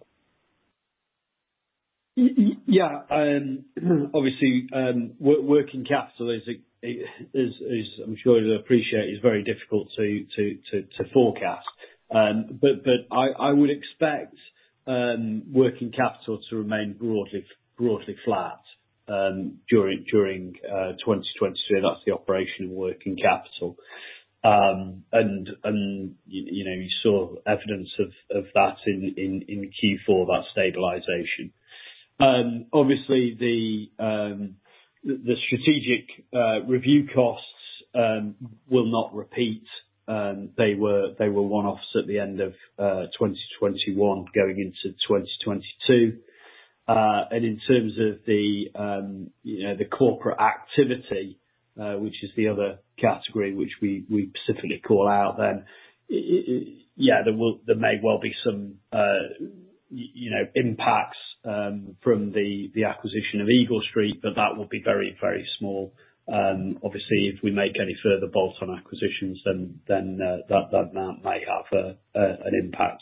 Yeah, um, obviously, um, working capital is, is, is, I'm sure you'll appreciate, is very difficult to to to, to forecast. Um, but but I, I would expect um, working capital to remain broadly broadly flat um, during during uh, twenty twenty-three. That's the operational working capital. Um, and, and, you, you know, you saw evidence of, of that in, in, in Q four, that stabilization. Um, obviously the, um, the, the strategic, uh, review costs, um, will not repeat. Um, they were, they were one-offs at the end of, uh, twenty twenty-one going into twenty twenty-two. Uh, and in terms of the, um, you know, the corporate activity, uh, which is the other category which we, we specifically call out, then, it, it, yeah, there will, there may well be some, uh, you know, impacts, um, from the, the acquisition of Eagle Street, but that will be very, very small. Um, obviously, if we make any further bolt-on acquisitions, then, then, uh, that, that, that may have a, a, an impact.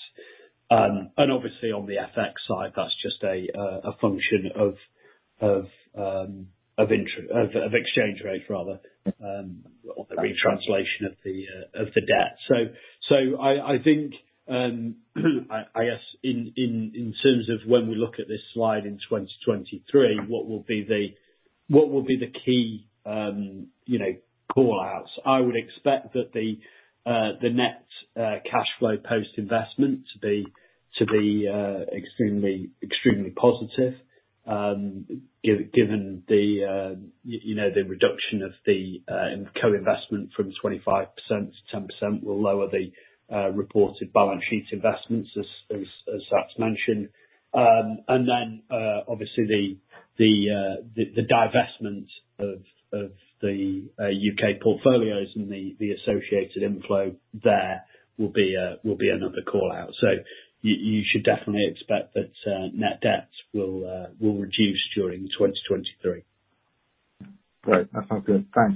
Um, and obviously on the F X side, that's just a, a, a function of, of, um, of, inter- of, of exchange rates rather, um, on the retranslation of the, uh, of the debt. So, so I, I think, um, I, I guess in, in, in terms of when we look at this slide in twenty twenty-three, what will be the, what will be the key, um, you know, call outs? I would expect that the, uh, the net, uh, cash flow post investment to be, to be, uh, extremely, extremely positive. Um, given the, uh, you know, the reduction of the uh, co-investment from twenty-five percent to ten percent will lower the uh, reported balance sheet investments, as as as that's mentioned. Um, and then, uh, obviously the the uh, the the divestment of of the uh, U K portfolios and the the associated inflow there will be uh, will be another call out. So you, you should definitely expect that uh, net debt will uh, will reduce during twenty twenty-three. Great, that sounds good. Thanks.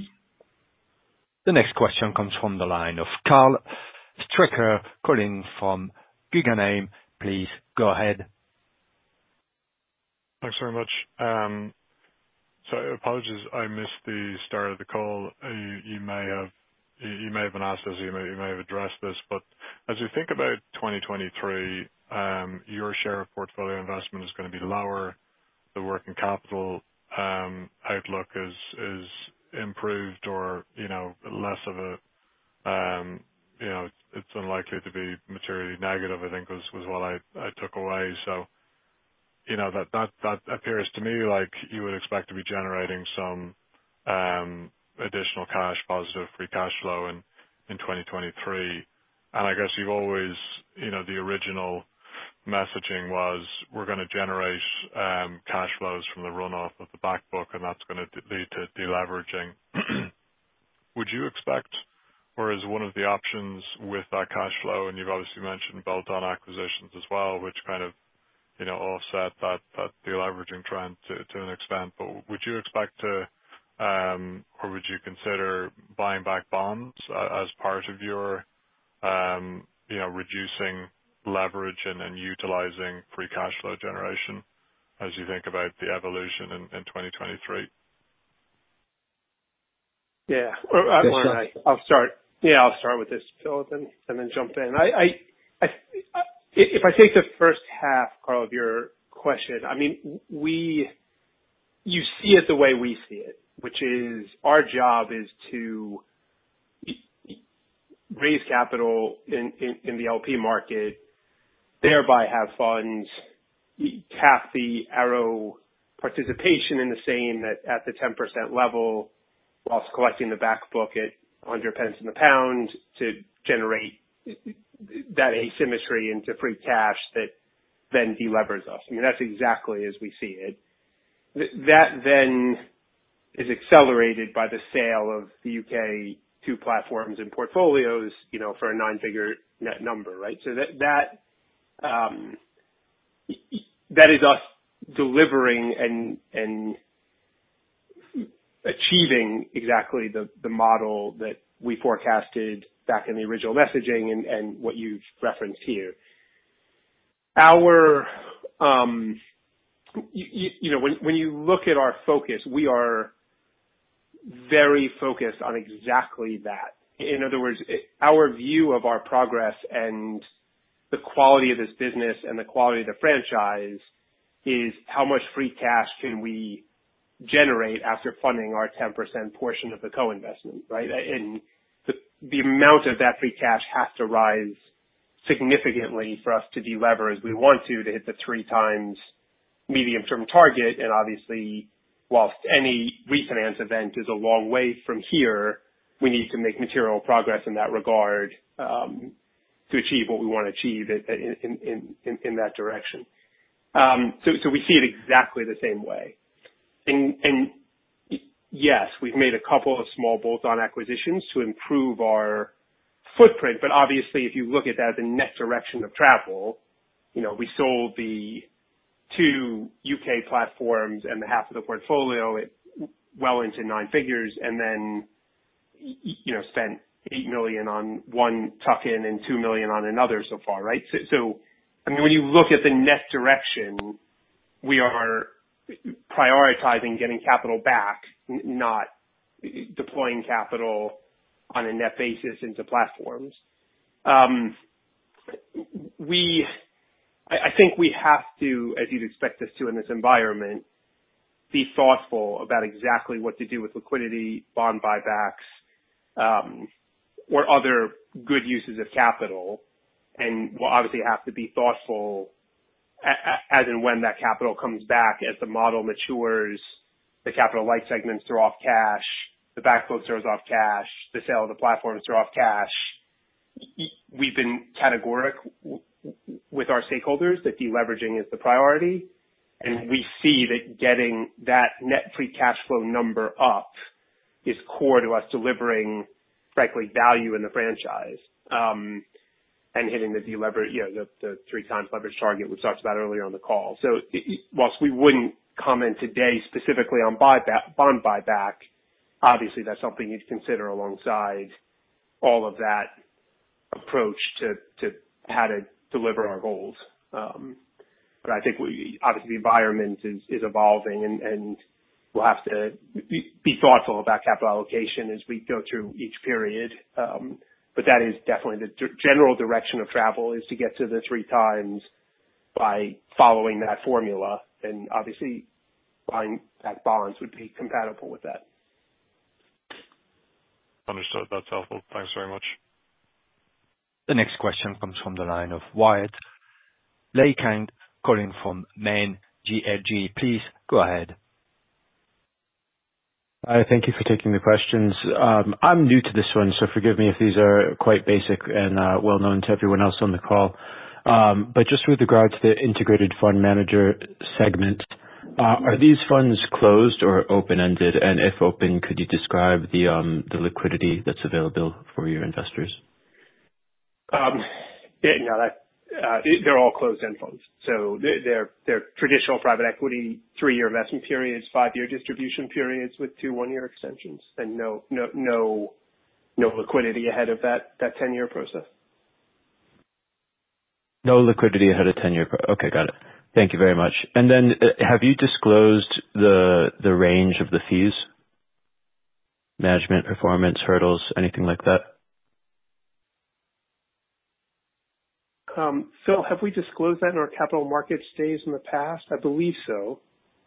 The next question comes from the line of Carl Strecker, calling from Guggenheim. Please go ahead. Thanks very much. Um, so apologies, I missed the start of the call. Uh, you, you may have you, you may have been asked this, you may, you may have addressed this, but as we think about twenty twenty-three, um, your share of portfolio investment is going to be lower. The working capital um, outlook is is improved, or you know less of a um, you know it's unlikely to be materially negative. I think was was what I I took away. So you know, that that that appears to me like you would expect to be generating some um additional cash, positive free cash flow in in twenty twenty-three. And I guess you've always, you know, the original messaging was we're gonna generate um cash flows from the runoff of the back book, and that's gonna lead to deleveraging. Would you expect, or is one of the options with that cash flow, and you've obviously mentioned bolt-on acquisitions as well, which kind of, you know, offset that that deleveraging trend to to an extent, but would you expect to, um or would you consider buying back bonds uh, as part of your, um you know, reducing leverage and and utilizing free cash flow generation as you think about the evolution in in twenty twenty-three? Yeah. Well, I- why don't I- I'll start. Yeah, I'll start with this, Philip, and and then jump in. I I I If I take the first half, Carl, of your question, I mean, we, you see it the way we see it, which is our job is to raise capital in, in, in the L P market, thereby have funds, tap the Arrow participation in the same at, at the ten percent level, whilst collecting the back book at one hundred pence in the pound to generate that asymmetry into free cash that then delevers us. I mean, that's exactly as we see it. That then is accelerated by the sale of the U K two platforms and portfolios, you know, for a nine-figure net number, right? So that that um, that is us delivering and and achieving exactly the the model that we forecasted back in the original messaging and, and what you've referenced here. Our, um, you, you know, when, when you look at our focus, we are very focused on exactly that. In other words, our view of our progress and the quality of this business and the quality of the franchise is how much free cash can we generate after funding our ten percent portion of the co-investment, right? And the, the amount of that free cash has to rise significantly for us to delever as we want to, to hit the three times medium-term target. And obviously, whilst any refinance event is a long way from here, we need to make material progress in that regard um, to achieve what we want to achieve in, in, in, in that direction. Um, so, so we see it exactly the same way. And, and yes, we've made a couple of small bolt-on acquisitions to improve our footprint, but obviously if you look at that as a net direction of travel, you know, we sold the two U K platforms and the half of the portfolio at well into nine figures, and then, you know, spent eight million on one tuck-in and two million on another so far, right? So, so, I mean, when you look at the net direction, we are prioritizing getting capital back, not deploying capital on a net basis into platforms. Um, we, I, I think we have to, as you'd expect us to in this environment, be thoughtful about exactly what to do with liquidity, bond buybacks, um, or other good uses of capital. And we'll obviously have to be thoughtful as and when that capital comes back, as the model matures, the capital light segments throw off cash, the back book throws off cash, the sale of the platforms throw off cash. We've been categoric with our stakeholders that deleveraging is the priority, and we see that getting that net free cash flow number up is core to us delivering, frankly, value in the franchise. Um, and hitting the delever, you know, the, the three times leverage target we talked about earlier on the call. So it, whilst we wouldn't comment today specifically on buyback, bond buyback, obviously that's something you'd consider alongside all of that approach to, to how to deliver our goals. Um, but I think we, obviously the environment is, is evolving, and, and we'll have to be thoughtful about capital allocation as we go through each period. Um, But that is definitely the d- general direction of travel, is to get to the three times by following that formula. And obviously buying back bonds would be compatible with that. Understood. That's helpful. Thanks very much. The next question comes from the line of Wyatt Laykind, calling from Maine, G L G. Please go ahead. Hi, thank you for taking the questions. Um, I'm new to this one, so forgive me if these are quite basic and uh, well known to everyone else on the call. Um, but just with regard to the integrated fund manager segment, uh, are these funds closed or open-ended? And if open, could you describe the um, the liquidity that's available for your investors? Um, yeah, no, that uh, they're all closed-end funds. So they're, they're they're traditional private equity three-year investment periods, five-year distribution periods with two one-year extensions, and no no no no liquidity ahead of that that ten-year process. No liquidity ahead of ten-year. Pro- okay, got it. Thank you very much. And then, uh, have you disclosed the the range of the fees, management, performance, hurdles, anything like that? Um, Phil, have we disclosed that in our capital markets days in the past? I believe so.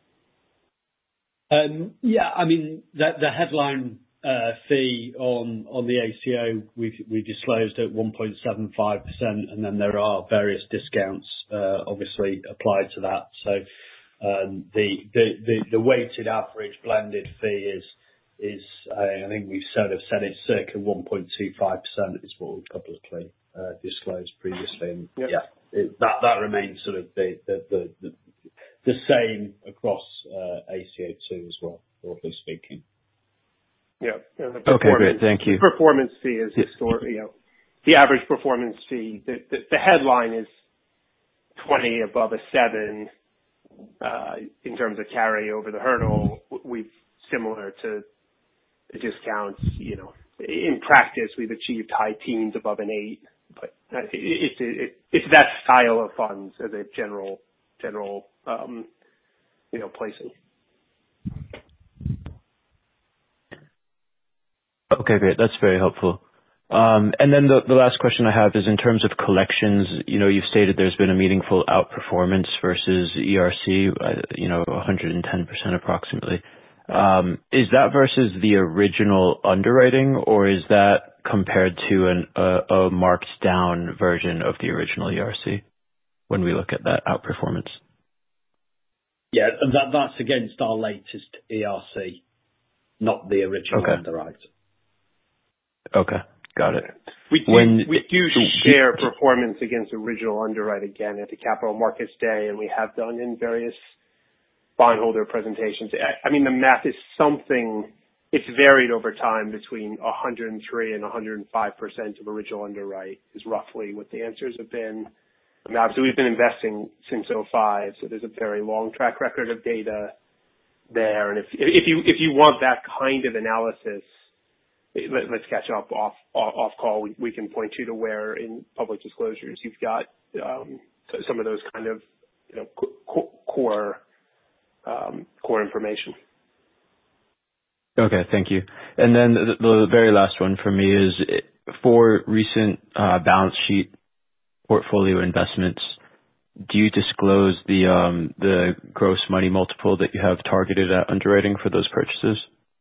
Um, yeah, I mean, the, the headline uh, fee on, on the A C O, we we disclosed at one point seven five percent, and then there are various discounts uh, obviously applied to that. So um, the, the, the, the weighted average blended fee is, is uh, I think we've sort of said it's circa one point two five percent is what we publicly uh, disclosed previously. And yep. yeah, it, that, that remains sort of the, the, the, the, the same across uh, A C O two as well, broadly speaking. Yeah. And the okay, great. Thank you. The performance fee is yeah. historic, you know, the average performance fee, the, the, the headline is twenty above a seven, uh, in terms of carry over the hurdle. We've similar to the discounts, you know, in practice, we've achieved high teens above an eight, but it's, it, it's that style of funds as a general, general, um, you know, placing. Okay, great. That's very helpful. Um, and then the, the last question I have is in terms of collections. You know, you've stated there's been a meaningful outperformance versus E R C, uh, you know, one hundred ten percent approximately. Um, is that versus the original underwriting, or is that compared to an, a, a marked down version of the original E R C when we look at that outperformance? Yeah, that, that's against our latest E R C, not the original okay. underwrite. Okay, got it. We do, when, we do share performance against original underwrite again at the Capital Markets Day, and we have done in various bondholder presentations. I mean, the math is something, it's varied over time between one hundred three and one hundred five percent of original underwrite is roughly what the answers have been. I mean, obviously we've been investing since oh five, so there's a very long track record of data there. And if, if you, if you want that kind of analysis, let, let's catch up off, off, off call. We, we can point you to where in public disclosures you've got, um, some of those kind of, you know, core, core Um, core information. Okay, thank you. And then the, the very last one for me is for recent uh, balance sheet portfolio investments, do you disclose the um, the gross money multiple that you have targeted at underwriting for those purchases?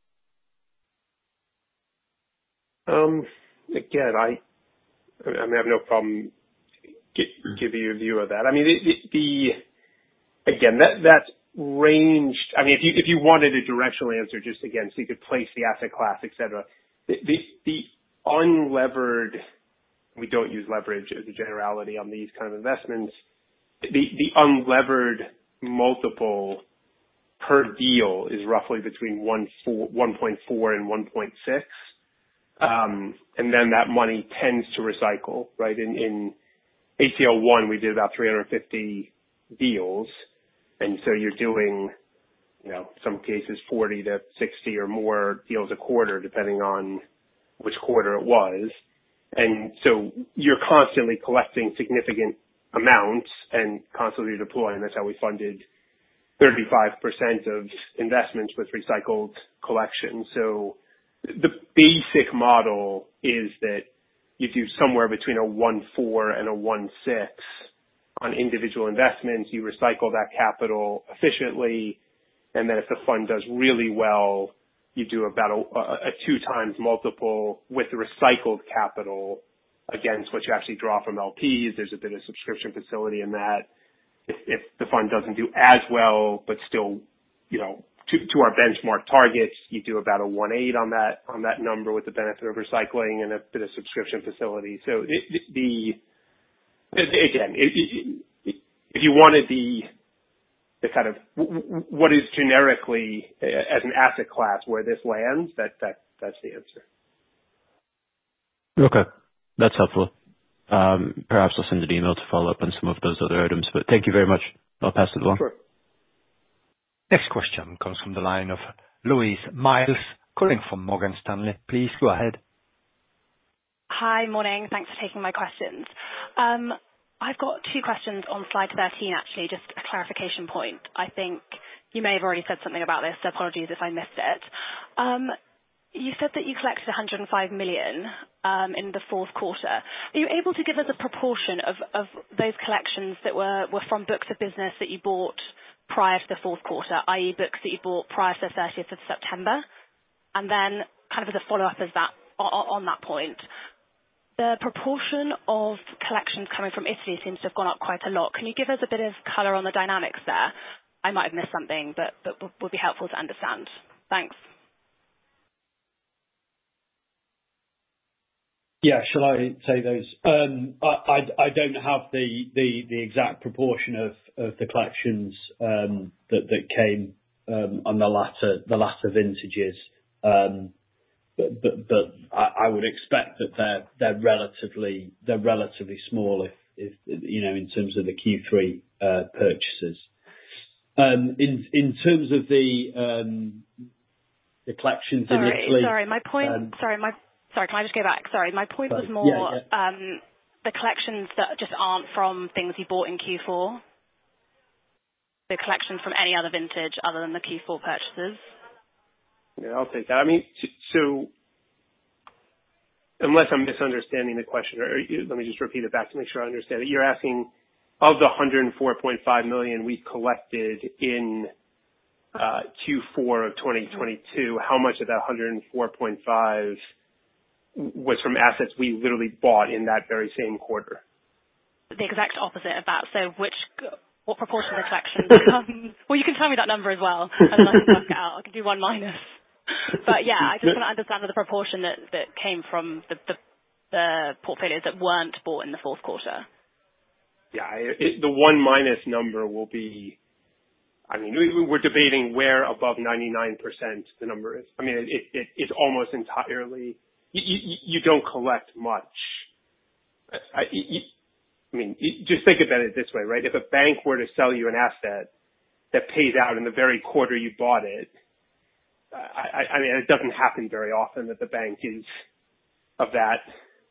Um, again, I, I mean, I have no problem give, giving you a view of that. I mean, the, the again, that that's ranged. I mean, if you if you wanted a directional answer, just again, so you could place the asset class, et cetera. The, the the unlevered, we don't use leverage as a generality on these kind of investments. The the unlevered multiple per deal is roughly between one four, one point four and one point six, um, and then that money tends to recycle. Right in in A C L one, we did about three hundred fifty deals. And so you're doing, you know, some cases forty to sixty or more deals a quarter, depending on which quarter it was. And so you're constantly collecting significant amounts and constantly deploying. That's how we funded thirty-five percent of investments with recycled collection. So the basic model is that you do somewhere between a one point four and a one point six on individual investments. You recycle that capital efficiently, and then if the fund does really well, you do about a, a two times multiple with the recycled capital against what you actually draw from L Ps. There's a bit of subscription facility in that, if, if the fund doesn't do as well, but still, you know, to, to our benchmark targets, you do about a one eight on that, on that number with the benefit of recycling and a bit of subscription facility. So it, the, again, it, it, if you wanted the, the kind of what is generically as an asset class where this lands, that, that, that's the answer. Okay. That's helpful. Um, perhaps I'll send an email to follow up on some of those other items, but thank you very much. I'll pass it along. Sure. Next question comes from the line of Louise Miles, calling from Morgan Stanley. Please go ahead. Hi, morning. Thanks for taking my questions. Um, I've got two questions on slide thirteen, actually, just a clarification point. I think you may have already said something about this, so apologies if I missed it. Um, you said that you collected one hundred five million um, in the fourth quarter. Are you able to give us a proportion of, of those collections that were, were from books of business that you bought prior to the fourth quarter, that is books that you bought prior to the thirtieth of September? And then kind of as a follow-up as that, on, on that point, the proportion of collections coming from Italy seems to have gone up quite a lot. Can you give us a bit of colour on the dynamics there? I might have missed something, but, but would be helpful to understand. Thanks. Yeah, shall I say those? Um, I, I, I don't have the, the, the exact proportion of, of the collections um, that, that came um, on the latter the latter vintages, um, but, but, but I, I would expect that they're they're relatively they're relatively small if, if you know in terms of the Q three uh, purchases. Um, in in terms of the um, the collections sorry, in Italy. Sorry, my point. Um, sorry, my. Sorry, can I just go back? Sorry, my point sorry, was more yeah, yeah. Um, the collections that just aren't from things you bought in Q four. The collections from any other vintage other than the Q four purchases. Yeah, I'll take that. I mean, so unless I'm misunderstanding the question, or let me just repeat it back to make sure I understand it. You're asking, of the one hundred four point five million we collected in uh, Q four of twenty twenty-two, how much of that one hundred four point five was from assets we literally bought in that very same quarter? The exact opposite of that. So which, what proportion of the collections come? Well, you can tell me that number as well, and then I can work it out. I can do one minus. But yeah, I just want to understand the proportion that, that came from the, the, the portfolios that weren't bought in the fourth quarter. Yeah, it, the one minus number will be, I mean, we, we're debating where above ninety-nine percent the number is. I mean, it, it, it's almost entirely, you, you, you don't collect much. I, you, I mean, you, just think about it this way, right? If a bank were to sell you an asset that pays out in the very quarter you bought it, I, I mean, it doesn't happen very often that the bank is of that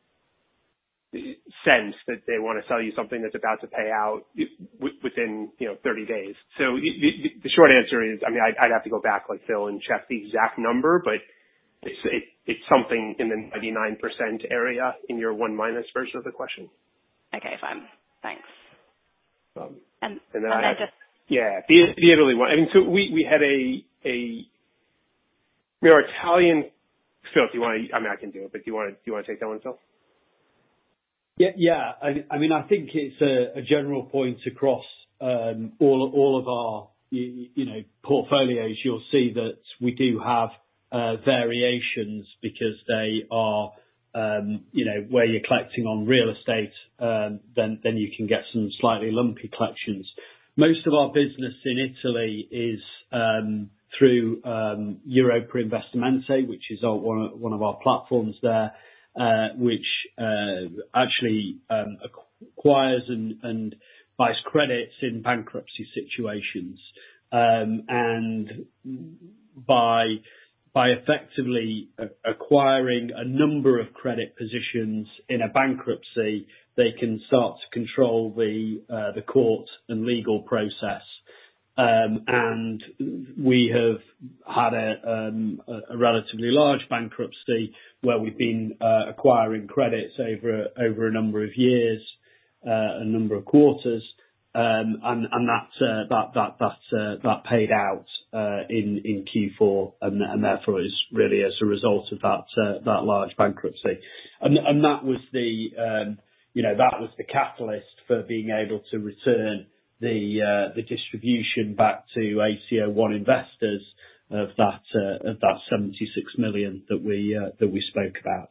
sense that they want to sell you something that's about to pay out within, you know, thirty days. So the, the short answer is, I mean, I'd, I'd have to go back like Phil and check the exact number, but it's, it, it's something in the ninety-nine percent area in your one minus version of the question. Okay, fine. Thanks. Um, and, and then and I, then just, yeah, the, the Italy one. I mean, so we, we had a, a, I mean, our Italian, Phil, do you want to, I mean, I can do it, but do you want to, do you want to take that one, Phil? Yeah, yeah. I, I mean, I think it's a, a general point across um, all all of our you, you know portfolios. You'll see that we do have uh, variations because they are um, you know where you're collecting on real estate, um, then then you can get some slightly lumpy collections. Most of our business in Italy is um, through um, Europa Investimento, which is our, one of, one of our platforms there. Uh, which uh, actually um, acquires and, and buys credits in bankruptcy situations, um, and by by effectively acquiring a number of credit positions in a bankruptcy, they can start to control the uh, the court and legal process. Um, and we have had a, um, a relatively large bankruptcy where we've been uh, acquiring credits over over a number of years, uh, a number of quarters, um, and, and that uh, that that that uh, that paid out uh, in in Q four, and, and therefore is really as a result of that uh, that large bankruptcy, and and that was the um, you know that was the catalyst for being able to return the uh, the distribution back to A C O one investors of that uh, of that seventy-six million that we uh, that we spoke about.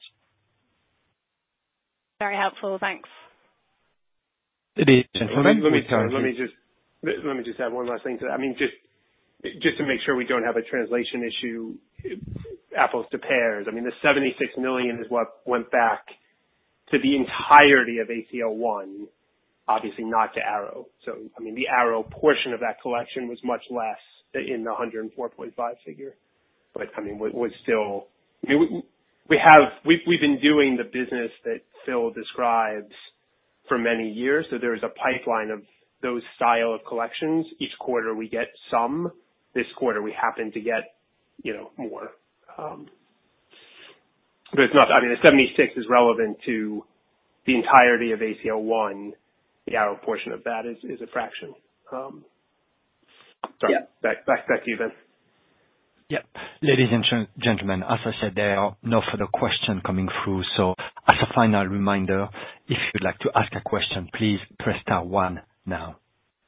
Very helpful. Thanks. It is. Gentlemen, let me let me, let me just let me just add one last thing to that. I mean, just just to make sure we don't have a translation issue, apples to pears. I mean, the seventy-six million is what went back to the entirety of A C L one, obviously not to Arrow. So, I mean, the Arrow portion of that collection was much less in the one hundred four point five figure. But, I mean, was still, I mean, we, we have, we've, we've been doing the business that Phil describes for many years. So there is a pipeline of those style of collections. Each quarter we get some. This quarter we happen to get, you know, more. Um, but it's not, I mean, the seventy-six is relevant to the entirety of A C L one. The Arrow portion of that is, is a fraction. Um, sorry, yeah. back, back, back to you, Ben. Yep. Ladies and gentlemen, as I said, there are no further questions coming through. So as a final reminder, if you'd like to ask a question, please press star one now.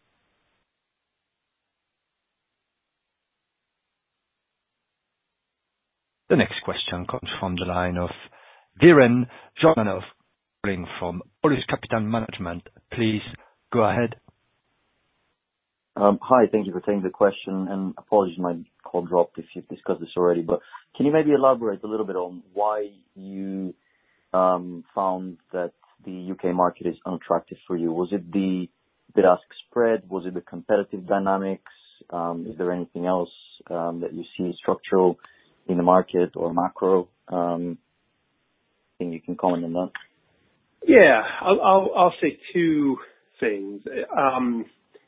The next question comes from the line of Viren Jordanov, calling from Polus Capital Management. Please go ahead. Um, hi, thank you for taking the question, and apologies my call dropped if you've discussed this already, but can you maybe elaborate a little bit on why you um, found that the U K market is unattractive for you? Was it the bid-ask spread? Was it the competitive dynamics? Um, is there anything else um, that you see structural in the market or macro? Um, I think you can comment on that. Yeah, I'll, I'll, I'll say two things. Um,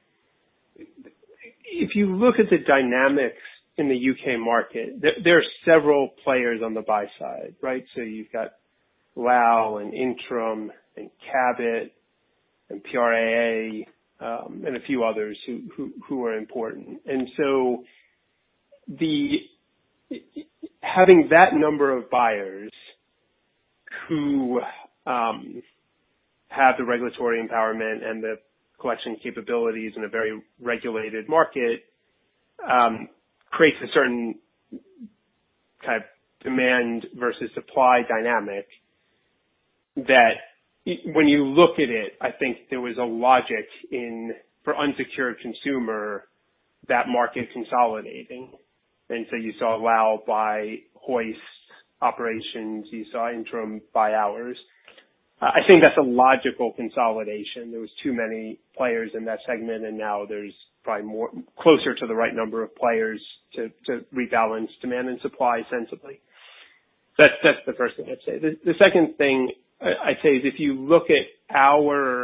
if you look at the dynamics in the U K market, there, there are several players on the buy side, right? So you've got Lau and Intrum and Cabot and P R A A um, and a few others who, who, who are important. And so the having that number of buyers who um, have the regulatory empowerment and the collection capabilities in a very regulated market um, creates a certain kind of demand versus supply dynamic that when you look at it, I think there was a logic in, for unsecured consumer, that market consolidating. And so you saw Lau buy Hoist operations, you saw Intrum buy ours. I think that's a logical consolidation. There was too many players in that segment, and now there's probably more closer to the right number of players to, to rebalance demand and supply sensibly. That's that's the first thing I'd say. The, the second thing I'd say is if you look at our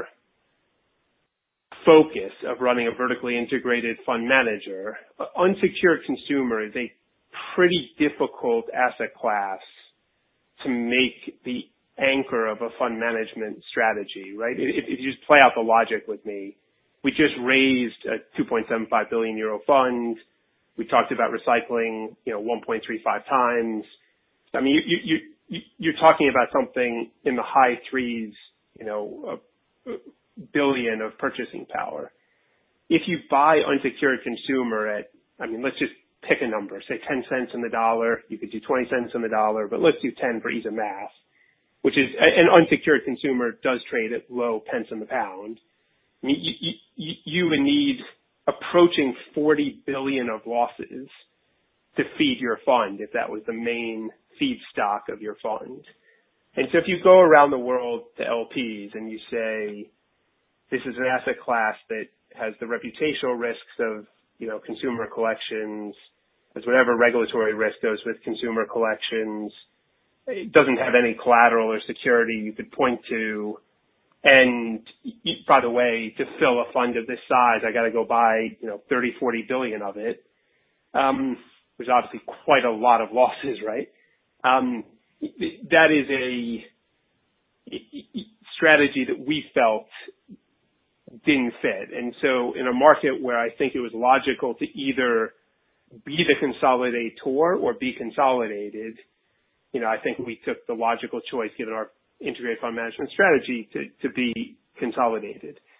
focus of running a vertically integrated fund manager, unsecured consumer is a pretty difficult asset class to make the anchor of a fund management strategy, right? If, if you just play out the logic with me, we just raised a two point seven five billion euro fund. We talked about recycling, you know, one point three five times. I mean, you, you, you, you're talking about something in the high threes, you know, a billion of purchasing power. If you buy unsecured consumer at, I mean, let's just pick a number, say ten cents on the dollar. You could do twenty cents on the dollar, but let's do ten for ease of math, which is an unsecured consumer does trade at low pence on the pound. I mean, you, you, you would need approaching forty billion of losses to feed your fund if that was the main feedstock of your fund. And so if you go around the world to L Ps and you say, this is an asset class that has the reputational risks of, you know, consumer collections, as whatever regulatory risk goes with consumer collections, it doesn't have any collateral or security you could point to. And by the way, to fill a fund of this size, I got to go buy, you know, thirty, forty billion of it. Um, there's obviously quite a lot of losses, right? Um, that is a strategy that we felt didn't fit. And so in a market where I think it was logical to either be the consolidator or be consolidated, you know, I think we took the logical choice, given our integrated fund management strategy, to, to be consolidated.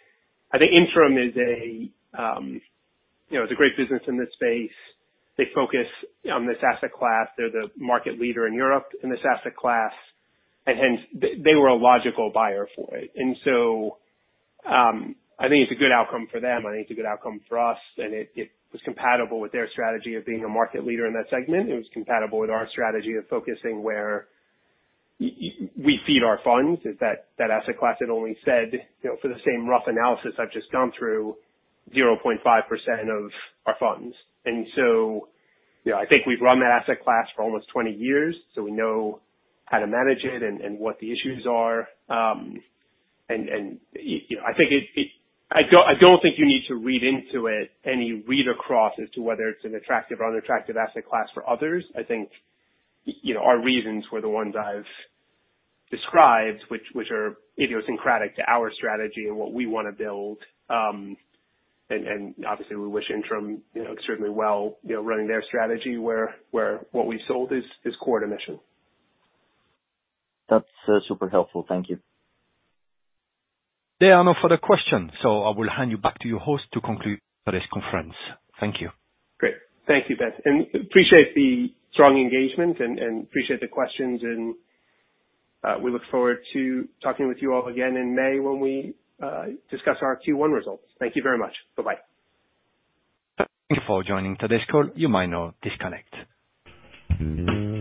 I think Intrum is a, um, you know, it's a great business in this space. They focus on this asset class. They're the market leader in Europe in this asset class, and hence they were a logical buyer for it. And so, um, I think it's a good outcome for them. I think it's a good outcome for us, and it, it was compatible with their strategy of being a market leader in that segment. It was compatible with our strategy of focusing where we feed our funds. Is that that asset class had only said, you know, for the same rough analysis I've just gone through, zero point five percent of our funds. And so, you know, I think we've run that asset class for almost twenty years, so we know how to manage it and, and what the issues are. Um, and, and, you know, I think it, it I don't, I don't think you need to read into it any read across as to whether it's an attractive or unattractive asset class for others. I think, you know, our reasons were the ones I've described, which, which are idiosyncratic to our strategy and what we want to build. Um, and, and obviously we wish Intrum, you know, extremely well, you know, running their strategy where, where what we sold is, is core to mission. That's uh, super helpful. Thank you. There are no further questions, so I will hand you back to your host to conclude today's conference. Thank you. Great. Thank you, Ben. And appreciate the strong engagement and, and appreciate the questions. And uh, we look forward to talking with you all again in May when we uh, discuss our Q one results. Thank you very much. Bye-bye. Thank you for joining today's call. You might now disconnect.